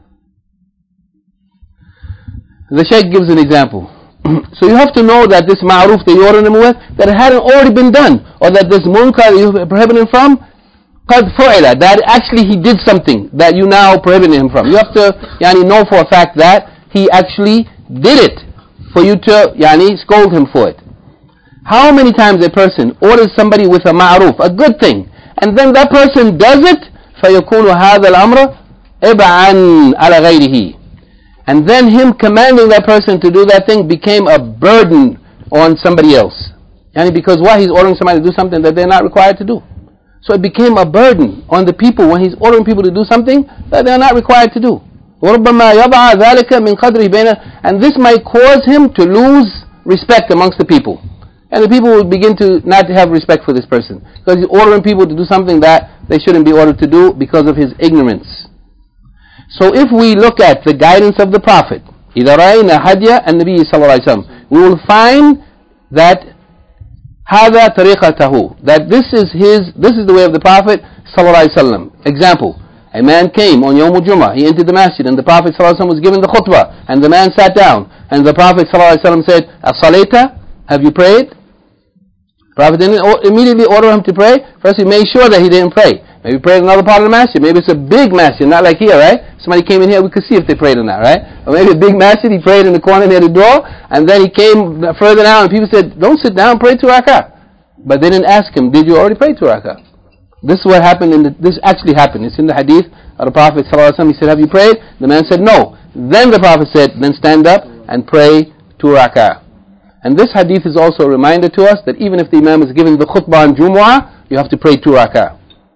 The Shaykh gives an example. So you have to know that this ma'ruf that you ordered him with, that it hadn't already been done, or that this munkar that you're prohibiting from, قَدْ فُعِلَ, that actually he did something that you now prohibiting him from. You have to know for a fact that he actually did it, for you to scold him for it. How many times a person orders somebody with a ma'ruf, a good thing, and then that person does it, فَيَكُونُ هَذَا الْأَمْرَ إِبْعًا عَلَى غَيْرِهِ. And then him commanding that person to do that thing became a burden on somebody else. Because why? He's ordering somebody to do something that they're not required to do. So it became a burden on the people when he's ordering people to do something that they're not required to do. وَرُبَّمَا يَضَعَ ذَلِكَ مِنْ قَدْرِهِ بَيْنَ. And this might cause him to lose respect amongst the people. And the people will begin to not have respect for this person, because he's ordering people to do something that they shouldn't be ordered to do because of his ignorance. So if we look at the guidance of the Prophet, إِذَا رَأَيْنَا هَدْيَ النَّبِيِّ صَلَّى اللَّهُ عَلَيْهِ وسلم, we will find that هَذَا طَرِيقَتَهُ, that this is the way of the Prophet sallallahu alaihi wasallam. Example, a man came on Yawm al-Jum'ah, he entered the masjid, and the Prophet sallallahu alaihi wasallam was giving the khutbah, and the man sat down, and the Prophet sallallahu alaihi wasallam said, "As-salata, have you prayed?" The Prophet didn't immediately order him to pray. First he made sure that he didn't pray. Maybe he prayed in another part of the masjid. Maybe it's a big masjid, not like here, right? Somebody came in here, we could see if they prayed or not, right? Or maybe a big masjid, he prayed in the corner near the door, and then he came further down, and people said, "Don't sit down, pray 2 rakah." But they didn't ask him, "Did you already pray 2 rakah?" This is what happened. This actually happened. It's in the hadith of the Prophet sallallahu alaihi wasallam. He said, "Have you prayed?" The man said, "No." Then the Prophet said, "Then stand up and pray 2 rakah." And this hadith is also a reminder to us that even if the Imam is giving the khutbah on Jumu'ah, you have to pray 2 rakah.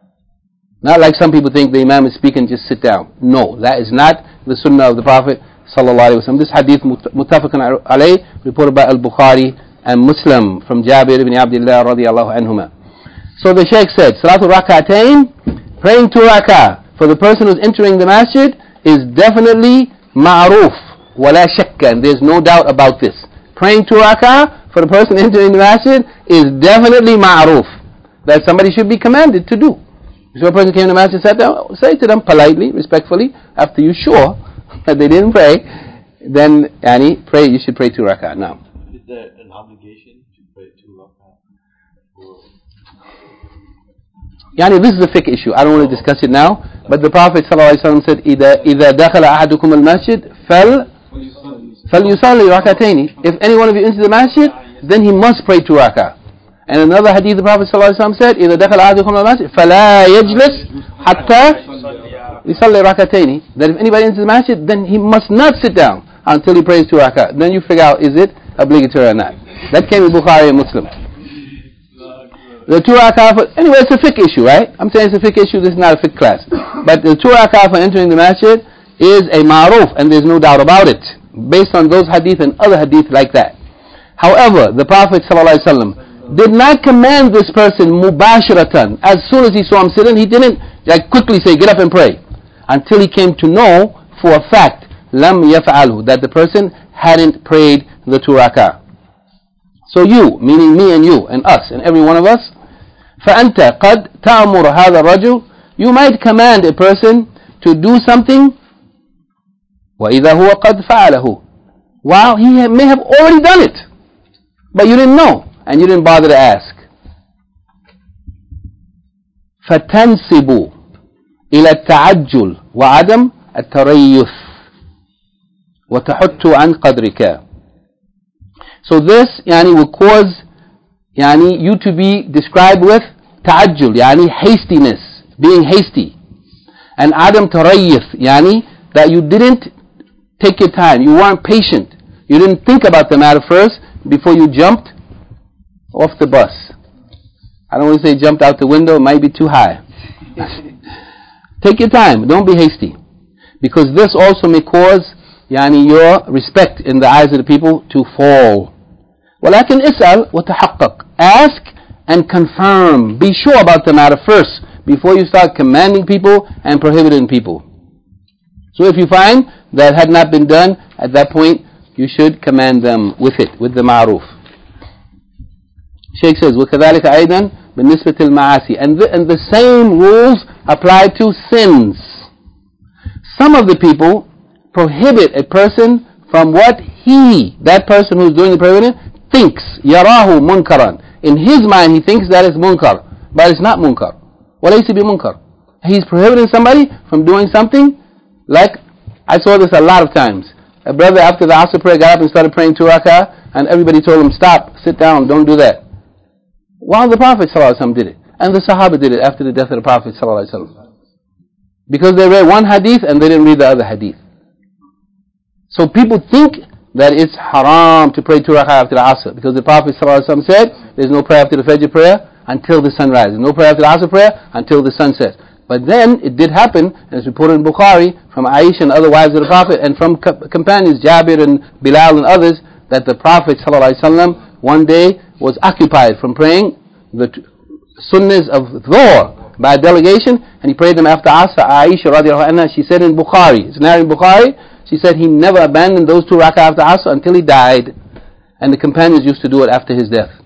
Not like some people think the Imam is speaking, just sit down. No, that is not the sunnah of the Prophet sallallahu alaihi wasallam. This hadith muttafaqun alayh, reported by Al-Bukhari and Muslim from Jabir ibn Abdullah radiyallahu anhuma. So the Shaykh said, Salatul Rak'atayn, praying 2 rakah for the person who's entering the masjid is definitely ma'ruf, wala shakka, and there's no doubt about this. Praying 2 rakah for the person entering the masjid is definitely ma'ruf, that somebody should be commanded to do. So a person came to the masjid and sat down, say to them politely, respectfully, after you're sure that they didn't pray, then pray. You should pray 2 rakah. Now, is there an obligation to pray 2 rakah? This is a fiqh issue. I don't want to discuss it now. But the Prophet ﷺ said, إِذَا دَخَلَ أَحَدُكُمُ الْمَسْجِدِ فَلْيُصَلِّ رَكَعَتَيْنِ. If any one of you enters the masjid, then he must pray 2 rakah. And another hadith, the Prophet ﷺ said, إِذَا دَخَلَ أَحَدُكُمُ الْمَسْجِدِ فَلَا يَجْلِسْ حَتَّى يُصَلِّ رَكَعَتَيْنِ. That if anybody enters the masjid, then he must not sit down until he prays 2 rakah. Then you figure out, is it obligatory or not? That came in Bukhari and Muslim. The 2 rakah, anyway, it's a fiqh issue, right? I'm saying it's a fiqh issue, this is not a fiqh class. But the 2 rakah for entering the masjid is a ma'ruf, and there's no doubt about it. based on those hadith and other hadith like that. However, the Prophet ﷺ did not command this person mubasharatan. As soon as he saw him sitting, he didn't quickly say, get up and pray. Until he came to know for a fact, lam yaf'alhu, that the person hadn't prayed the 2 rak'ah. So you, meaning me and you and us and every one of us, فَأَنْتَ قَدْ تَأْمُرُ هَذَا الرَّجُلُ, you might command a person to do something, وَإِذَا هُوَ قَدْ فَعَلَهُ, while he may have already done it, but you didn't know and you didn't bother to ask. فَتَنْسِبُ إِلَى التَّعَجُّلِ وَعَدَمْ التَّرَيُّثِ وَتَحُتُّ عَنْ قَدْرِكَ. So this will cause you to be described with ta'ajjul, hastiness, being hasty. And adam tarayyuth, that you didn't take your time, you weren't patient, you didn't think about the matter first before you jumped off the bus. I don't want to say jumped out the window, it might be too high. Take your time, don't be hasty. Because this also may cause your respect in the eyes of the people to fall. ولكن اسأل وتحقق. Ask and confirm. Be sure about the matter first before you start commanding people and prohibiting people. So if you find that had not been done, at that point you should command them with it, with the ma'ruf. Shaykh says, وَكَذَلِكَ أَيْضًا بِالنِّسْبَةِ الْمَعَاسِي, and the same rules apply to sins. Some of the people prohibit a person from what that person who is doing the prohibiting, thinks. يَرَاهُ مُنْكَرًا. In his mind he thinks that is munkar, but it's not munkar. وَلَيْسِ بِمُنْكَرٍ. He's prohibiting somebody from doing something, like I saw this a lot of times. A brother after the Asr prayer got up and started praying 2 rak'ah, and everybody told him, stop, sit down, don't do that. While the Prophet ﷺ did it, and the Sahaba did it after the death of the Prophet ﷺ. Because they read one hadith and they didn't read the other hadith. So people think that it's haram to pray 2 rak'ah after the Asr, because the Prophet ﷺ said, there's no prayer after the Fajr prayer until the sun rises, no prayer after the Asr prayer until the sun sets. But then it did happen, as reported in Bukhari, from Aisha and other wives of the Prophet, and from companions, Jabir and Bilal and others, that the Prophet ﷺ one day was occupied from praying the sunnahs of Dhuhr by delegation, and he prayed them after Asr. Aisha radiallahu anha, she said in Bukhari, it's narrated in Bukhari, she said he never abandoned those 2 rak'ah after Asr until he died. And the companions used to do it after his death.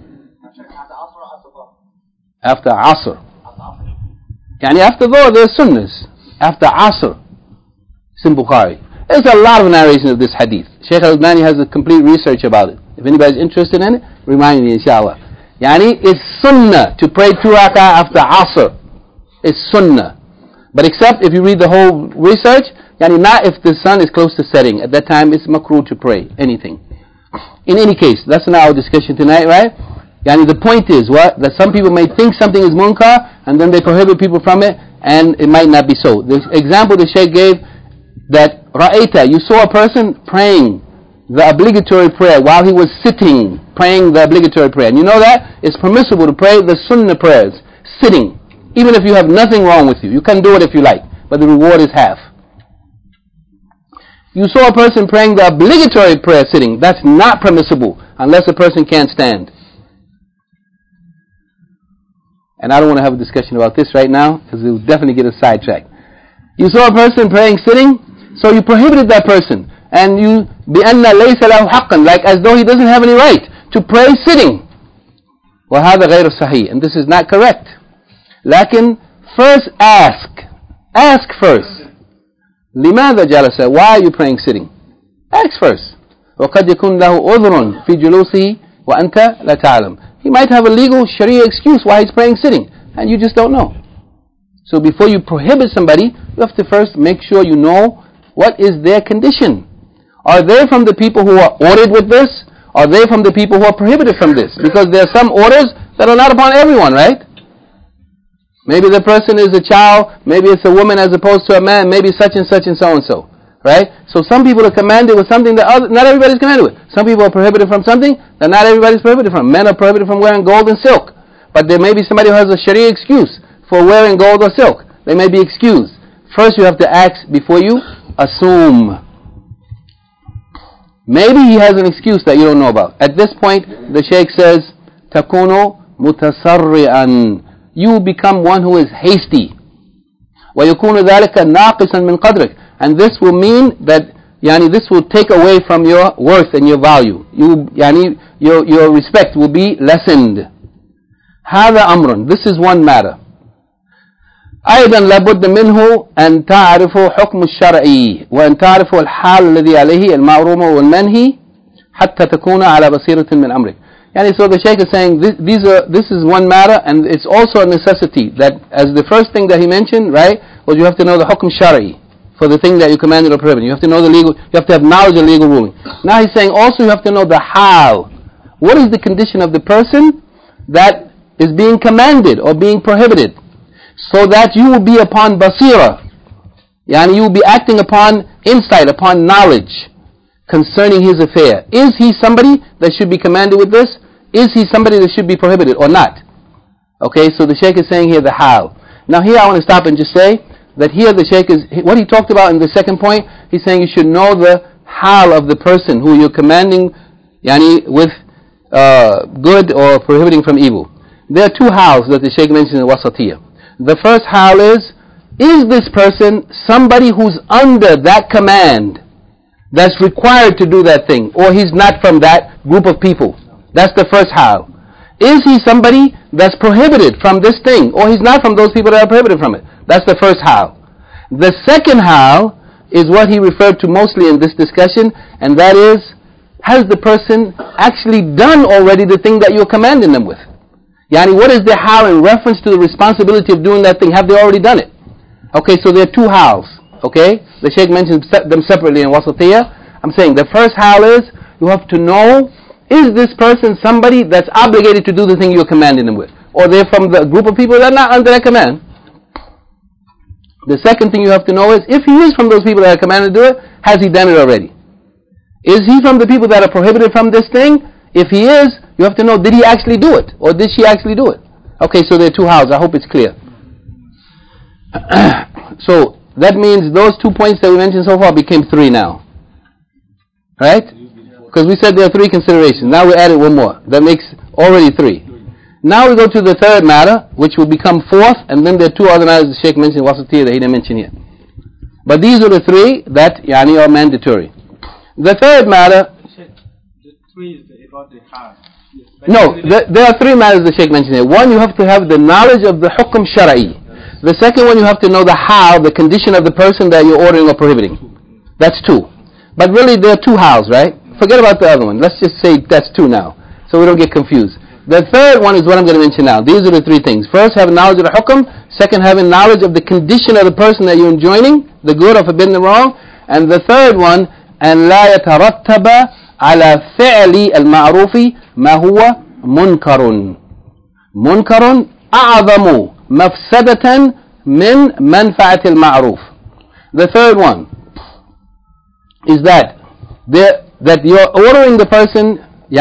After Asr. After Dhuhr there's sunnahs. After Asr. It's in Bukhari. There's a lot of narration of this hadith. Shaykh al-Albani has a complete research about it. If anybody's interested in it, remind me inshallah. It's sunnah to pray 2 rak'ah after Asr. It's sunnah. But except if you read the whole research, not if the sun is close to setting. At that time it's makruh to pray anything. In any case, that's not our discussion tonight, right? The point is that some people may think something is munkar and then they prohibit people from it, and it might not be so. The example the Shaykh gave, that ra'ayta, you saw a person praying the obligatory prayer while he was sitting, praying the obligatory prayer. And you know that it's permissible to pray the sunnah prayers sitting, even if you have nothing wrong with you. You can do it if you like, but the reward is half. You saw a person praying the obligatory prayer sitting. That's not permissible unless a person can't stand. And I don't want to have a discussion about this right now because it will definitely get us sidetracked. You saw a person praying sitting, so you prohibited that person. And you, بِأَنَّ لَيْسَ لَهُ حَقًّا, like as though he doesn't have any right to pray sitting. وَهَذَا غَيْرُ صَحِيح, and this is not correct. Lakin, first ask. Ask first. لماذا جلس? Why are you praying sitting? Ask first. وقد يكون له عذر في جلوسه وأنت لا تعلم. He might have a legal Sharia excuse why he's praying sitting, and you just don't know. So before you prohibit somebody, you have to first make sure you know what is their condition. Are they from the people who are ordered with this? Are they from the people who are prohibited from this? Because there are some orders that are not upon everyone, right? Maybe the person is a child, maybe it's a woman as opposed to a man, maybe such and such and so and so, right? So some people are commanded with something that not everybody is commanded with. Some people are prohibited from something that not everybody is prohibited from. Men are prohibited from wearing gold and silk, but there may be somebody who has a Sharia excuse for wearing gold or silk. They may be excused. First you have to ask before you assume. Maybe he has an excuse that you don't know about. At this point, the Shaykh says, تَكُونُ مُتَسَرِّعًا. You become one who is hasty. وَيَكُونُ ذَلِكَ نَاقِصًا مِنْ قَدْرِكَ. And this will mean that this will take away from your worth and your value. Your respect will be lessened. هذا أمر. This is one matter. أيضا لابد منه أن تعرف حكم الشرعي وأن تعرف الحال الذي عليه المعروف والمنهي حتى تكون على بصيرة من أمرك. So the Shaykh is saying this is one matter, and it's also a necessity that, as the first thing that he mentioned, right, was you have to know the hukm shari for the thing that you commanded or prohibited. You have to know you have to have knowledge of legal ruling. Now he's saying also you have to know the hal. What is the condition of the person that is being commanded or being prohibited, so that you will be upon basira, you will be acting upon insight, upon knowledge concerning his affair. Is he somebody that should be commanded with this? Is he somebody that should be prohibited or not? Okay, so the Shaykh is saying here the hal. Now here I want to stop and just say that here the Shaykh is, what he talked about in the second point, he's saying you should know the hal of the person who you're commanding with good or prohibiting from evil. There are two hals that the Shaykh mentions in Wasatiyah. The first hal is this person somebody who's under that command that's required to do that thing, or he's not from that group of people? That's the first hal. Is he somebody that's prohibited from this thing, or he's not from those people that are prohibited from it? That's the first hal. The second hal is what he referred to mostly in this discussion, and that is, has the person actually done already the thing that you're commanding them with? What is the hal in reference to the responsibility of doing that thing? Have they already done it? Okay, so there are two hals. Okay, the Shaykh mentions them separately in Wasatiyah. I'm saying the first hal is you have to know, is this person somebody that's obligated to do the thing you're commanding them with, or they're from the group of people that are not under that command? The second thing you have to know is, if he is from those people that are commanded to do it, has he done it already? Is he from the people that are prohibited from this thing? If he is, you have to know, did he actually do it, or did she actually do it? Okay, so there are two hals. I hope it's clear. So that means those 2 points that we mentioned so far became 3 now. Right? Because we said there are 3 considerations. Now we added one more. That makes already 3. Now we go to the third matter, which will become 4th, and then there are 2 other matters the Shaykh mentioned in Wasatiyah that he didn't mention here. But these are the 3 that are mandatory. The third matter... The 3 is about the hal. No, there are 3 matters the Shaykh mentioned here. One, you have to have the knowledge of the hukm shara'i. The second one, you have to know the hal, the condition of the person that you're ordering or prohibiting. That's 2. But really there are 2 hals, right? Forget about the other one. Let's just say that's 2 now, so we don't get confused. The third one is what I'm going to mention now. These are the 3 things. First, having knowledge of the hukm. Second, having knowledge of the condition of the person that you're enjoining, the good or forbidding the wrong. And the third one, أن لا يترتب على فعل المعروف ما هو منكر. منكر أعظم مفسدة من منفعة المعروف. The third one is that you're ordering the person,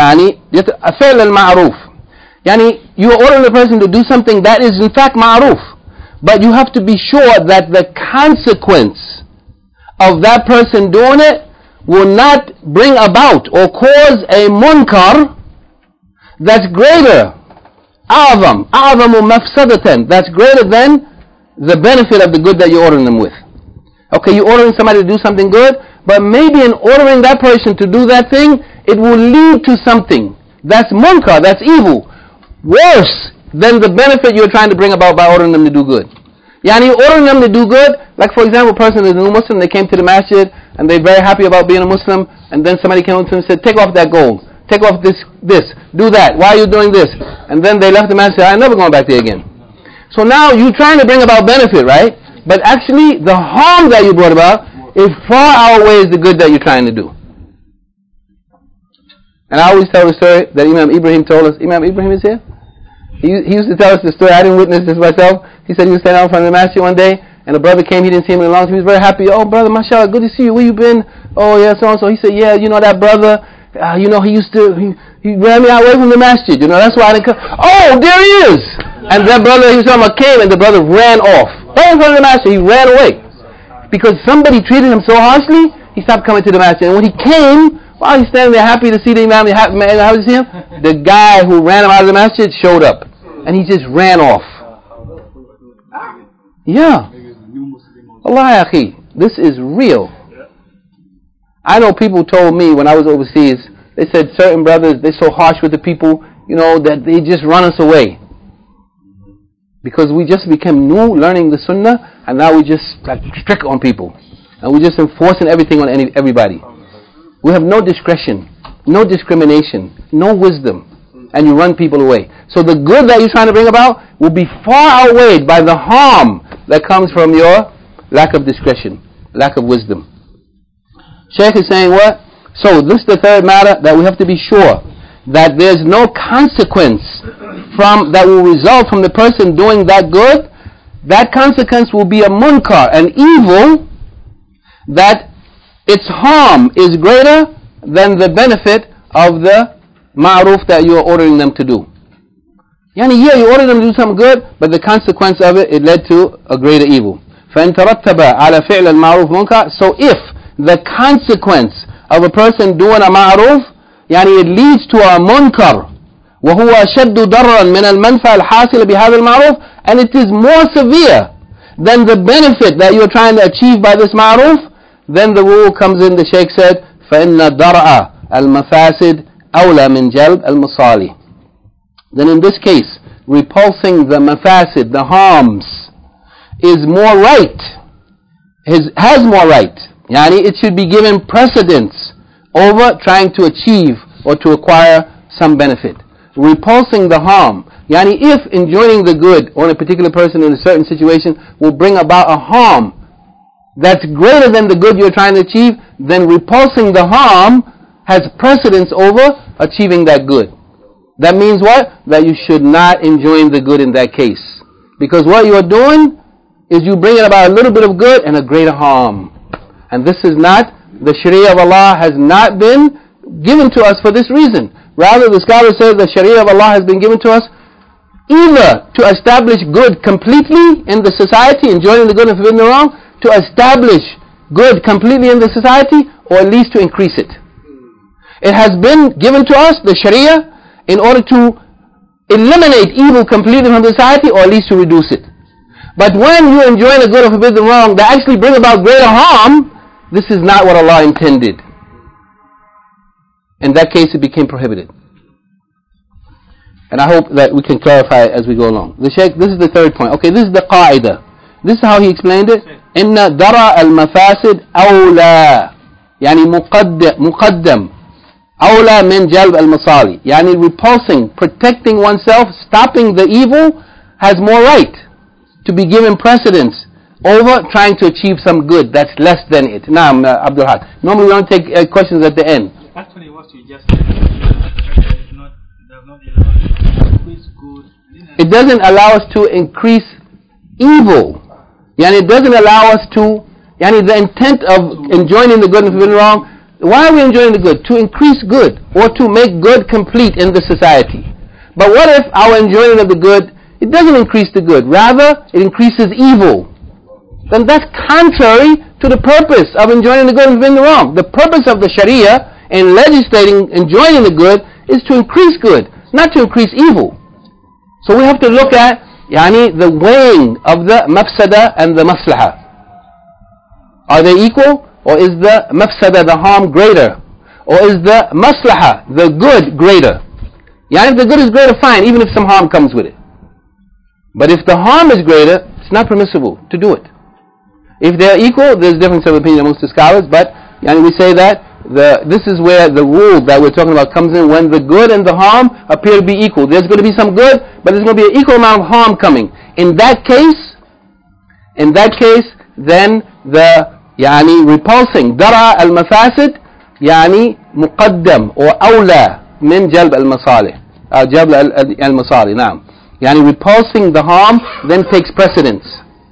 فعل المعروف. You're ordering the person to do something that is in fact ma'ruf, but you have to be sure that the consequence of that person doing it will not bring about or cause a munkar that's greater, أعظم مفسدة, that's greater than the benefit of the good that you're ordering them with. Okay, you're ordering somebody to do something good, but maybe in ordering that person to do that thing, it will lead to something that's munkar, that's evil, worse than the benefit you're trying to bring about by ordering them to do good. You're ordering them to do good, like for example, a person is a new Muslim, they came to the masjid, and they're very happy about being a Muslim, and then somebody came up to them and said, take off that gold, take off this, do that, why are you doing this? And then they left the masjid, I'm never going back there again. So now you're trying to bring about benefit, right? But actually, the harm that you brought about, it far outweighs the good that you're trying to do. And I always tell the story that Imam Ibrahim told us. Imam Ibrahim is here? He used to tell us the story. I didn't witness this myself. He said he was standing out in front of the masjid one day, and a brother came. He didn't see him in a long time. He was very happy. Oh, brother, mashallah, good to see you. Where you been? Oh, yeah, so-and-so. He said, yeah, that brother, he used to, he ran me away from the masjid. That's why I didn't come. Oh, there he is! And that brother, he was talking about, came, and the brother ran off. Right in front of the masjid, he ran away. Because somebody treated him so harshly, he stopped coming to the masjid. And when he came, While he's standing there happy to see the Imam, happy to see him, the guy who ran him out of the masjid showed up. And he just ran off. Yeah. Allah akhi, this is real. I know people told me when I was overseas, they said certain brothers, they're so harsh with the people, that they just run us away. Because we just became new learning the sunnah, and now we just strict on people. And we're just enforcing everything on everybody. We have no discretion, no discrimination, no wisdom. And you run people away. So the good that you're trying to bring about will be far outweighed by the harm that comes from your lack of discretion, lack of wisdom. Shaykh is saying what? So this is the third matter, that we have to be sure that there's no consequence that will result from the person doing that good. That consequence will be a munkar, an evil, that its harm is greater than the benefit of the ma'ruf that you are ordering them to do. You ordered them to do something good, but the consequence of it led to a greater evil. فَإِن تَرَتَّبَ عَلَى فِعْلِ الْمَعْرُوفِ مُنْكَرٌ. So if the consequence of a person doing a ma'ruf, it leads to a munkar, وَهُوَ أَشَدُّ ضَرًّا مِنَ الْمَنْفَعِ الْحَاصِلِ بِهَذَا الْمَعْرُوفِ, and it is more severe than the benefit that you're trying to achieve by this ma'ruf, then the rule comes in, the Shaykh said, فَإِنَّ دَرْعَ الْمَفَاسِدِ أَوْلَى مِنْ جَلْبِ الْمَصَالِحِ. Then in this case, repulsing the mafasid, the harms, is more right, has more right. It should be given precedence over trying to achieve or to acquire some benefit. Repulsing the harm, if enjoining the good on a particular person in a certain situation will bring about a harm that's greater than the good you're trying to achieve, then repulsing the harm has precedence over achieving that good. That means what? That you should not enjoin the good in that case. Because what you are doing is you bringing about a little bit of good and a greater harm. And this is not, the Sharia of Allah has not been given to us for this reason. Rather, the scholar says the Sharia of Allah has been given to us either to establish good completely in the society, enjoining the good and forbidding the wrong, to establish good completely in the society, or at least to increase it. It has been given to us, the Sharia, in order to eliminate evil completely from society, or at least to reduce it. But when you enjoy the good or forbid the wrong that actually bring about greater harm, this is not what Allah intended. In that case, it became prohibited. And I hope that we can clarify as we go along. The Shaykh, this is the third point. Okay, this is the qaida. This is how he explained it. إن درء المفاسد أولى مقدم أولى من جلب المصالح. Repulsing, protecting oneself, stopping the evil has more right to be given precedence over trying to achieve some good that's less than it. Naam, Abdul Haq. Normally we don't take questions at the end. Actually, what you just said does not allow us to increase good. It doesn't allow us to increase evil. It doesn't allow us to, the intent of enjoining the good and forbidding wrong. Why are we enjoying the good? To increase good, or to make good complete in the society. But what if our enjoying of the good, it doesn't increase the good, rather it increases evil? Then that's contrary to the purpose of enjoining the good and forbidding the wrong. The purpose of the Sharia in legislating enjoining the good is to increase good, not to increase evil. So we have to look at the weighing of the mafsada and the maslaha. Are they equal? Or is the mafsada, the harm, greater? Or is the maslaha, the good, greater? If the good is greater, fine, even if some harm comes with it. But if the harm is greater, it's not permissible to do it. If they are equal, there's difference of opinion amongst the scholars, but we say that this is where the rule that we're talking about comes in, when the good and the harm appear to be equal. There's going to be some good, but there's going to be an equal amount of harm coming. In that case, then the repulsing dara al-mafasid muqaddam or awla min jalb al-masalih. Jalb al-masalih, naam. Repulsing the harm then takes precedence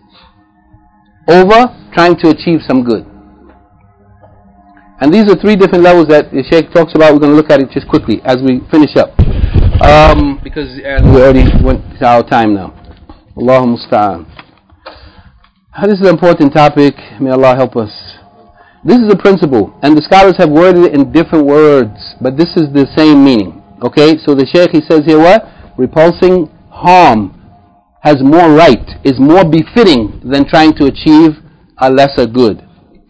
over trying to achieve some good. And these are three different levels that the Shaykh talks about. We're going to look at it just quickly as we finish up. Because we already went to our time now. Allahu musta'an. This is an important topic. May Allah help us. This is a principle, and the scholars have worded it in different words, but this is the same meaning. Okay, so the Shaykh, he says here what? Repulsing harm has more right, is more befitting than trying to achieve a lesser good.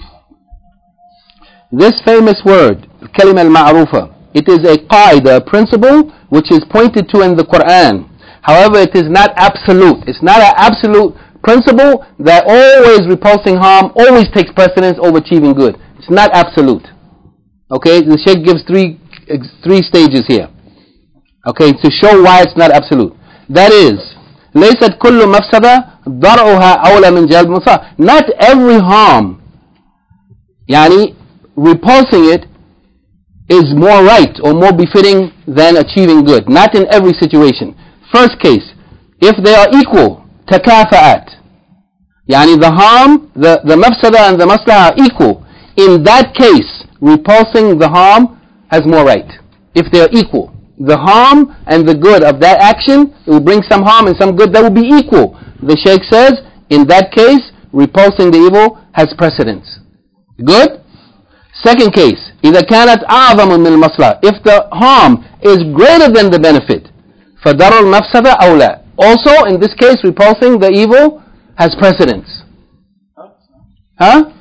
This famous word, kalima al-ma'rufa, it is a qaida, a principle which is pointed to in the Quran. However, it is not absolute. It's not an absolute principle that always repulsing harm always takes precedence over achieving good. It's not absolute. Okay, the Shaykh gives three stages here. Okay, to show why it's not absolute. That is, ليست كل مفسدة ضرعها أولى من جلب مصلحة. Not every harm, يعني repulsing it, is more right or more befitting than achieving good. Not in every situation. First case, if they are equal, takafa'at. Yani the harm, the mafsada and the maslaha are equal. In that case, repulsing the harm has more right. If they are equal. The harm and the good of that action, it will bring some harm and some good that will be equal. The Shaykh says, in that case, repulsing the evil has precedence. Good? Second case, إذا كانت أعظم من المصلحة. If the harm is greater than the benefit, فضرر المفسدة أولى. Also, in this case, repulsing the evil has precedence. Huh?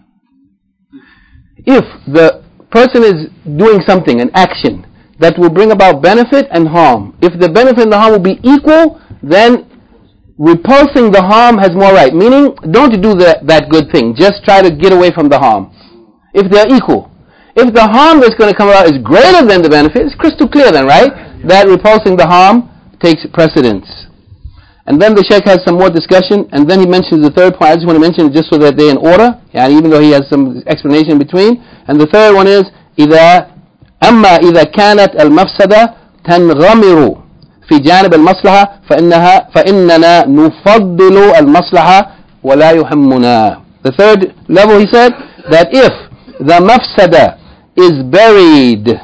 If the person is doing something, an action, that will bring about benefit and harm. If the benefit and the harm will be equal, then repulsing the harm has more right. Meaning, don't do that good thing. Just try to get away from the harm. If they're equal. If the harm that's going to come about is greater than the benefit, it's crystal clear then, right? That repulsing the harm takes precedence. And then the Shaykh has some more discussion, and then he mentions the third point. I just want to mention it just so that they're in order, even though he has some explanation in between. And the third one is, أما إذا كانت المفسدة تنغمر في جانب المصلحة فإننا نفضل المصلحة ولا يهمنا. The third level, he said, that if the mafsada is buried,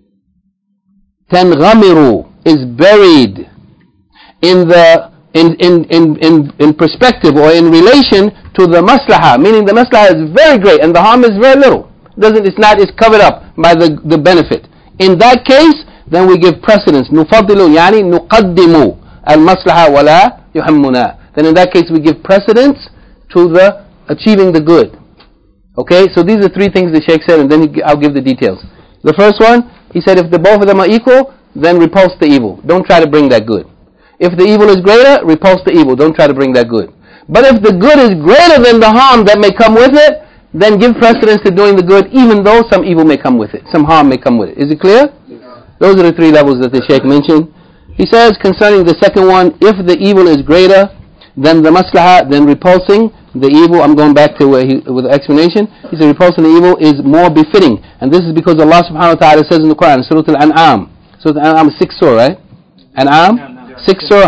تنغمر is buried in perspective or in relation to the maslaha, meaning the maslaha is very great and the harm is very little. It's covered up by the benefit. In that case, then we give precedence. نفضل يعني نقدم المصلحة ولا يهمنا. Then in that case we give precedence to the achieving the good. Okay, so these are three things the Shaykh said, and then I'll give the details. The first one, he said, if the both of them are equal, then repulse the evil. Don't try to bring that good. If the evil is greater, repulse the evil. Don't try to bring that good. But if the good is greater than the harm that may come with it, then give precedence to doing the good, even though some evil may come with it, some harm may come with it. Is it clear? Those are the three levels that the Shaykh mentioned. He says concerning the second one, if the evil is greater than the maslaha, then repulsing the evil, I'm going back to with the explanation. He said repulsing the evil is more befitting, and this is because Allah subhanahu wa ta'ala says in the Quran, Surah Al-An'am, Surah Al-An'am 6th surah, right? An'am 6th surah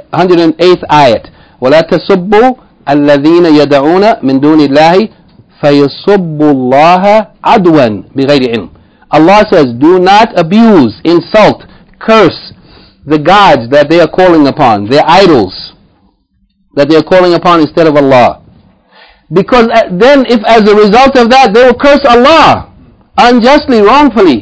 108th ayat. وَلَا تَسُبُّوا الَّذِينَ يَدَعُونَ مِن دُونِ اللَّهِ فَيَسُبُّ اللَّهَ عَدْوًا بِغَيْرِ عِلْمٍ. Allah says, do not abuse, insult, curse the gods that they are calling upon, their idols that they are calling upon instead of Allah. Because then if as a result of that they will curse Allah unjustly, wrongfully,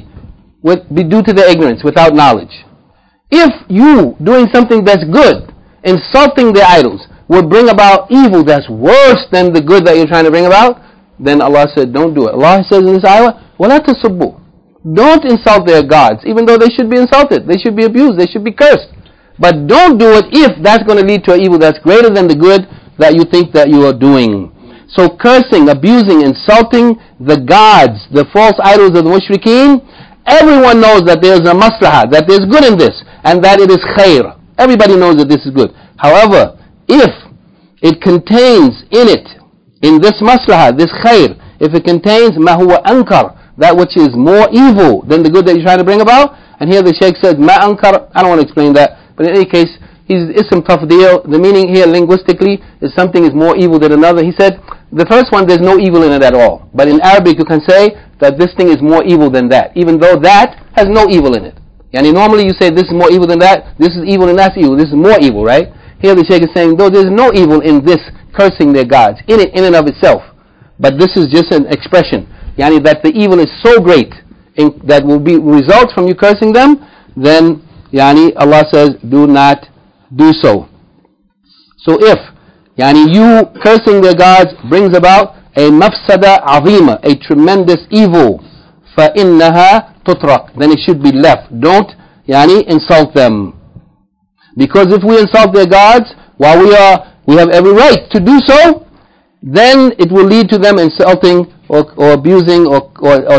due to their ignorance, without knowledge. If you doing something that's good, insulting their idols, will bring about evil that's worse than the good that you're trying to bring about, then Allah said, don't do it. Allah says in this ayah, وَلَا تَسُبُّوا. Don't insult their gods, even though they should be insulted, they should be abused, they should be cursed. But don't do it if that's going to lead to an evil that's greater than the good that you think that you are doing. So cursing, abusing, insulting the gods, the false idols of the mushrikeen, everyone knows that there's a maslaha, that there's good in this, and that it is khair. Everybody knows that this is good. However, if it contains in this maslaha, this khair, if it contains ma huwa ankar, that which is more evil than the good that you're trying to bring about, and here the Shaykh says ma ankar, I don't want to explain that, but in any case, ism tafdeel, the meaning here linguistically is something is more evil than another. He said, the first one there's no evil in it at all, but in Arabic you can say that this thing is more evil than that, even though that has no evil in it. Yani normally you say this is more evil than that, this is evil and that's evil, this is more evil, right? Here the Shaykh is saying, though there's no evil in this cursing their gods, in and of itself. but this is just an expression. Yani that the evil is so great that will be results from you cursing them, then yani Allah says, do not do so. So if yani you cursing their gods brings about a mafsada azima, a tremendous evil, فَإِنَّهَا تُتْرَقْ, then it should be left. Don't yani insult them. Because if we insult their gods, while we have every right to do so, then it will lead to them insulting or abusing or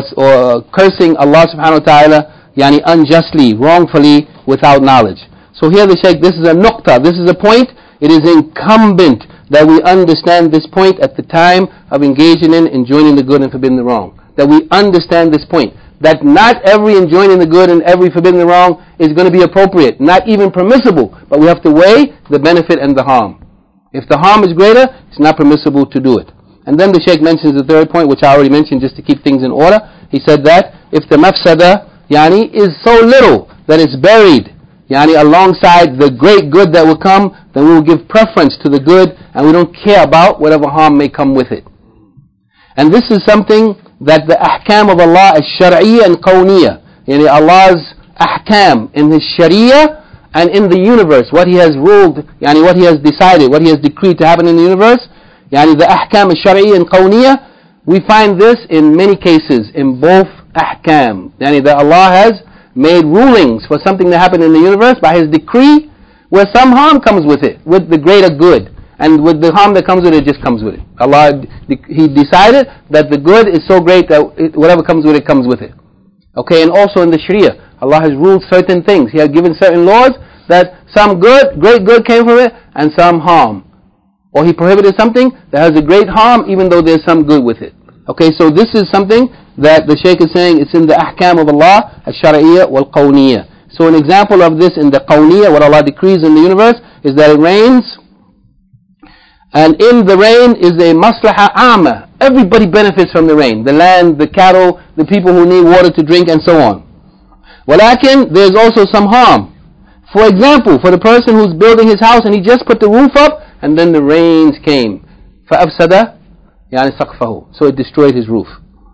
cursing Allah subhanahu wa ta'ala yani unjustly, wrongfully, without knowledge. So here the Shaykh, this is a nuqta, this is a point. It is incumbent that we understand this point at the time of engaging in enjoining the good and forbidding the wrong. That we understand this point. That not every enjoining the good and every forbidding the wrong is going to be appropriate, not even permissible. But we have to weigh the benefit and the harm. If the harm is greater, it's not permissible to do it. And then the Shaykh mentions the third point, which I already mentioned just to keep things in order. He said that if the mafsada yani is so little that it's buried yani alongside the great good that will come, then we will give preference to the good and we don't care about whatever harm may come with it. And this is something that the ahkam of Allah is shar'iyya and kawniyya. Yani Allah's ahkam in His sharia and in the universe, what He has ruled, yani what He has decided, what He has decreed to happen in the universe, yani the ahkam is shar'iyya and kawniyya. We find this in many cases, in both ahkam. Yani that Allah has made rulings for something that happened in the universe by His decree, where some harm comes with it, with the greater good. And with the harm that comes with it, just comes with it. Allah, He decided that the good is so great that whatever comes with it, comes with it. Okay, and also in the Sharia, Allah has ruled certain things. He has given certain laws that some good, great good came from it, and some harm. Or He prohibited something that has a great harm, even though there's some good with it. Okay, so this is something that the Shaykh is saying, it's in the ahkam of Allah, al-shar'iyya wal-qawniyya. So an example of this in the qawniyya, what Allah decrees in the universe, is that it rains, and in the rain is a maslaha amma. Everybody benefits from the rain. The land, the cattle, the people who need water to drink, and so on. Walakin, there's also some harm. For example, for the person who's building his house and he just put the roof up and then the rains came. فَأَفْسَدَ يعني سَقْفَهُ. So it destroyed his roof.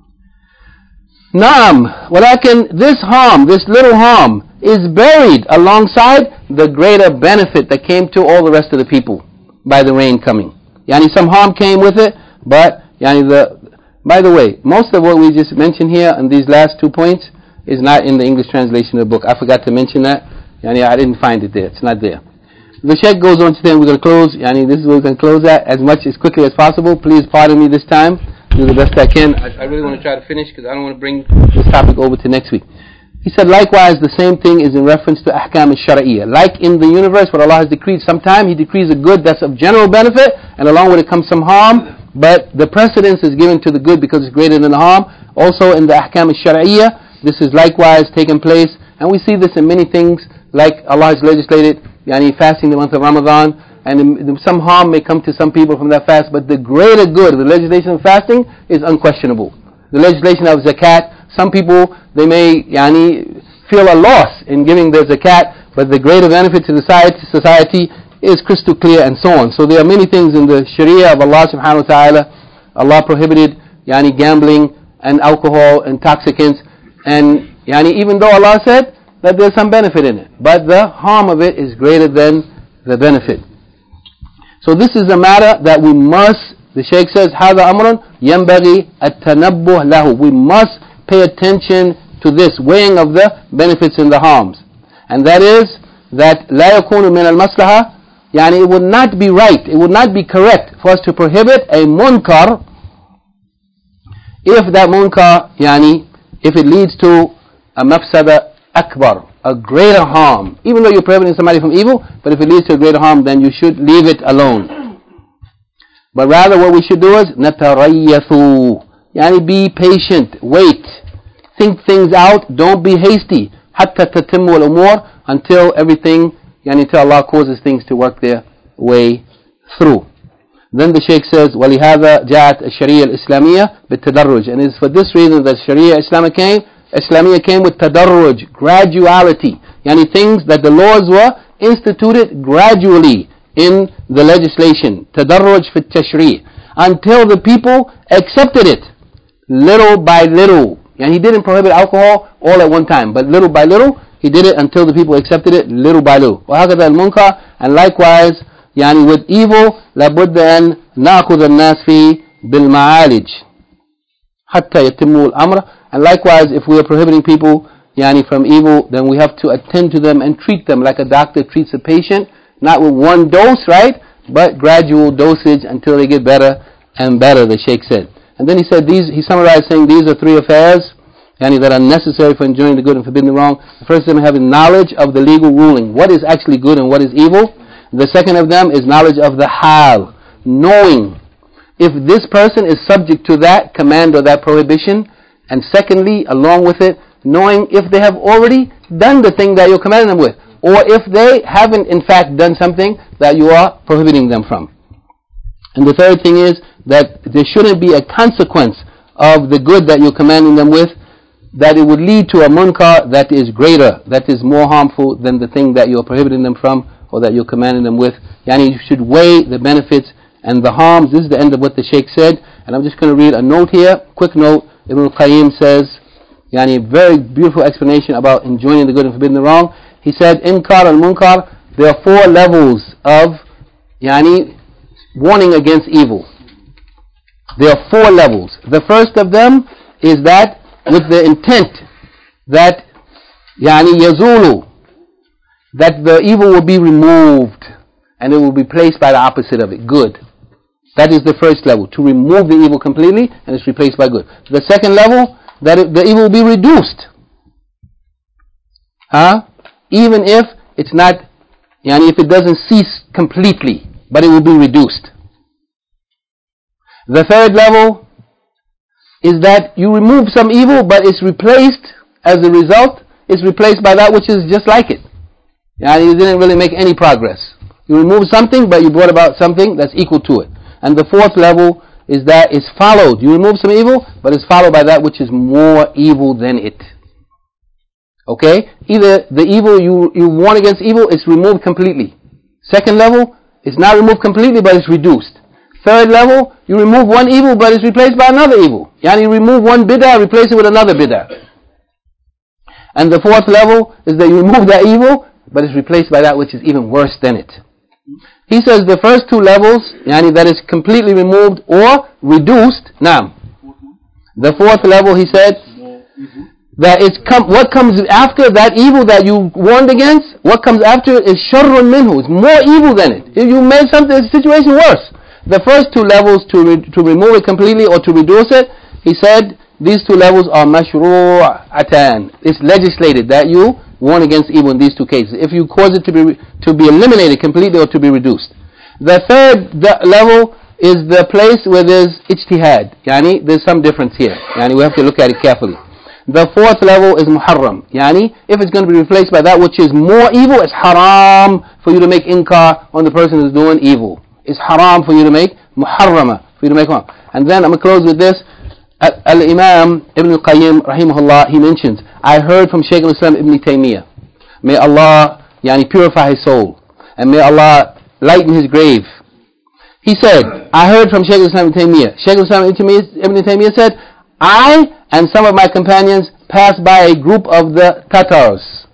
Naam. Walakin, this harm, this little harm, is buried alongside the greater benefit that came to all the rest of the people by the rain coming. Yani some harm came with it, but by the way, most of what we just mentioned here in these last 2 points is not in the English translation of the book. I forgot to mention that. Yani I didn't find it there. It's not there. The Shaykh goes on to say, we're going to close. Yani this is where we're going to close at as quickly as possible. Please pardon me this time. Do the best I can. I really want to try to finish because I don't want to bring this topic over to next week. He said, likewise, the same thing is in reference to ahkam al-shar'iyya. Like in the universe, what Allah has decreed, sometime He decrees a good that's of general benefit, and along with it comes some harm, but the precedence is given to the good because it's greater than the harm. Also in the ahkam al-shar'iyya, this is likewise taking place, and we see this in many things, like Allah has legislated, yani fasting the month of Ramadan, and some harm may come to some people from that fast, but the greater good of the legislation of fasting is unquestionable. The legislation of zakat, some people, they may feel a loss in giving their zakat, but the greater benefit to the society is crystal clear, and so on. So there are many things in the Sharia of Allah subhanahu wa ta'ala. Allah prohibited gambling and alcohol, intoxicants, and even though Allah said that there's some benefit in it, but the harm of it is greater than the benefit. So this is a matter that we must, the Shaykh says, هذا أمر ينبغي التنبه له. We must pay attention to this weighing of the benefits and the harms. And that is that لا يكون من المصلحة, it would not be right, it would not be correct for us to prohibit a munkar if that munkar, if it leads to a mafsada akbar, a greater harm. Even though you're prohibiting somebody from evil, but if it leads to a greater harm, then you should leave it alone. But rather what we should do is نَتَرَيَّثُوا, be patient, wait, think things out, don't be hasty, حَتَّى تَتِمُّ الْأُمُورِ, until everything, until Allah causes things to work their way through. Then the Shaykh says, وَلِهَذَا جَاءَتْ الشَّرِيعَ الْإِسْلَامِيَّةِ بِالتَّدَرُّجِ, and it's for this reason that Sharia Islamiyya came with tadarruj, graduality, things that the laws were instituted gradually in the legislation. Tadarruj fi tashri'. until the people accepted it, little by little. And he didn't prohibit alcohol all at one time, but little by little, he did it until the people accepted it, little by little. وهكذا المنكر, and likewise, يعني with evil, لابد أن نأخذ الناس فيه بالمعالج حتى يتموا الأمر. And likewise, if we are prohibiting people yani from evil, then we have to attend to them and treat them like a doctor treats a patient, not with one dose, right, but gradual dosage until they get better and better, the Shaykh said. And then he said, he summarized saying these are three affairs yani that are necessary for enjoying the good and forbidding the wrong. The first of them having knowledge of the legal ruling, what is actually good and what is evil. The second of them is knowledge of the hal, knowing if this person is subject to that command or that prohibition. And secondly, along with it, knowing if they have already done the thing that you're commanding them with, or if they haven't in fact done something that you are prohibiting them from. And the third thing is that there shouldn't be a consequence of the good that you're commanding them with, that it would lead to a munkar that is greater, that is more harmful than the thing that you're prohibiting them from or that you're commanding them with. Yani you should weigh the benefits and the harms. This is the end of what the Shaykh said. And I'm just going to read a note here, quick note. Ibn al-Qayyim says, yani very beautiful explanation about enjoining the good and forbidding the wrong. He said, Inkar al-Munkar, there are 4 levels of yani warning against evil. There are 4 levels. The first of them is that with the intent that yani yazulu, that the evil will be removed and it will be placed by the opposite of it, good. That is the first level, to remove the evil completely and it's replaced by good. The second level, that the evil will be reduced. Even if it's not, yani if it doesn't cease completely, but it will be reduced. The third level is that you remove some evil, but it's replaced, as a result, it's replaced by that which is just like it. Yani you didn't really make any progress. You remove something, but you brought about something that's equal to it. And the fourth level is that it's followed. You remove some evil, but it's followed by that which is more evil than it. Okay? Either the evil you warn against evil is removed completely. Second level, it's not removed completely, but it's reduced. Third level, you remove one evil, but it's replaced by another evil. Yani you remove one bid'ah, replace it with another bid'ah. And the fourth level is that you remove that evil, but it's replaced by that which is even worse than it. He says the first 2 levels, yani that is completely removed or reduced. Now, the fourth level, he said, that it's what comes after that evil that you warned against, what comes after it is sharrun minhu. It's more evil than it. If you made the situation worse. The first 2 levels, to remove it completely or to reduce it, he said, these 2 levels are mashru'atan. It's legislated that you warn against evil in these 2 cases. If you cause it to be eliminated completely or to be reduced. The third level is the place where there's ijtihad. Yani there's some difference here. Yani we have to look at it carefully. The fourth level is muharram. Yani if it's going to be replaced by that which is more evil, it's haram for you to make inkar on the person who's doing evil. It's haram for you to make muharrama, for you to make harm. And then I'm going to close with this. Al-Imam Ibn al-Qayyim rahimahullah, he mentions, I heard from Shaykh al-Islam Ibn Taymiyyah, may Allah yani purify his soul and may Allah lighten his grave. He said, I heard from Shaykh al-Islam Ibn Taymiyyah. Shaykh al-Islam Ibn Taymiyyah said, I and some of my companions passed by a group of the Tatars.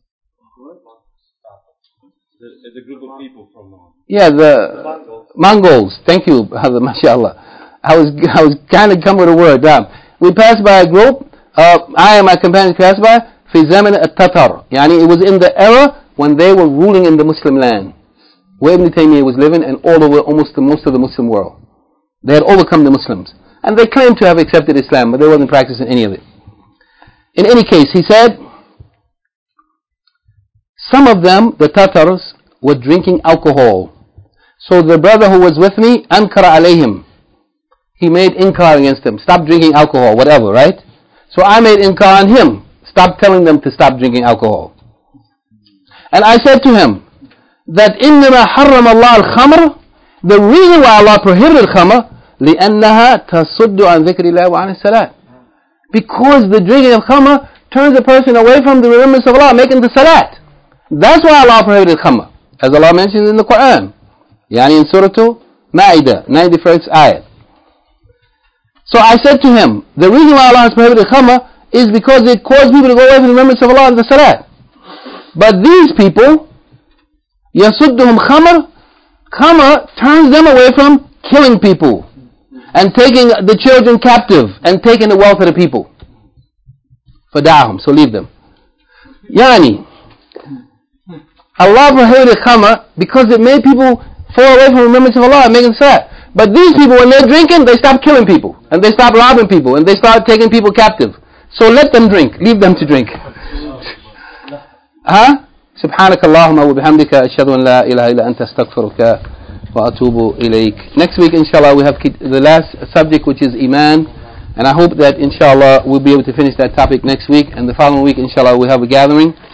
It's a group of people from the Mongols. Thank you, mashallah. I was kind of coming with a word. We passed by a group. I and my companions passed by. في زمن التتار. يعني it was in the era when they were ruling in the Muslim land, where Ibn Taymiyyah was living, and all over most of the Muslim world. They had overcome the Muslims, and they claimed to have accepted Islam, but they wasn't practicing any of it. In any case, he said, some of them, the Tatars, were drinking alcohol. So the brother who was with me, ankara alayhim, he made inkar against them. Stop drinking alcohol, whatever, right? So I made inkar on him. Stop telling them to stop drinking alcohol. And I said to him that إِنَّمَا حَرَّمَ اللَّهُ الْخَمْرَ, the reason why Allah prohibited khamr, لِأَنَّهَا تَصُدُّ عَنْ ذِكْرِ اللَّهِ وَعَنِ الصَّلَاةِ, because the drinking of khamr turns a person away from the remembrance of Allah, making the salat. That's why Allah prohibited khamr, as Allah mentions in the Quran. Yani in Surah Ma'idah, 91st ayat. So I said to him, the reason why Allah has prohibited khamr is because it caused people to go away from the remembrance of Allah and the salat. But these people, يَصُدُّهُمْ khamr turns them away from killing people and taking the children captive and taking the wealth of the people. فَدَعْهُمْ, so leave them. Yani, Allah prohibited khamr because it made people fall away from the remembrance of Allah and making salat. But these people, when they're drinking, they stop killing people and they stop robbing people and they start taking people captive. So let them drink. Leave them to drink. سبحانك اللهم وبحمدك أشهد أن لا إله إلا أنت أستغفرك وأتوب إليك. Next week, inshallah, we have the last subject, which is Iman. And I hope that, inshallah, we'll be able to finish that topic next week. And the following week, inshallah, we'll have a gathering.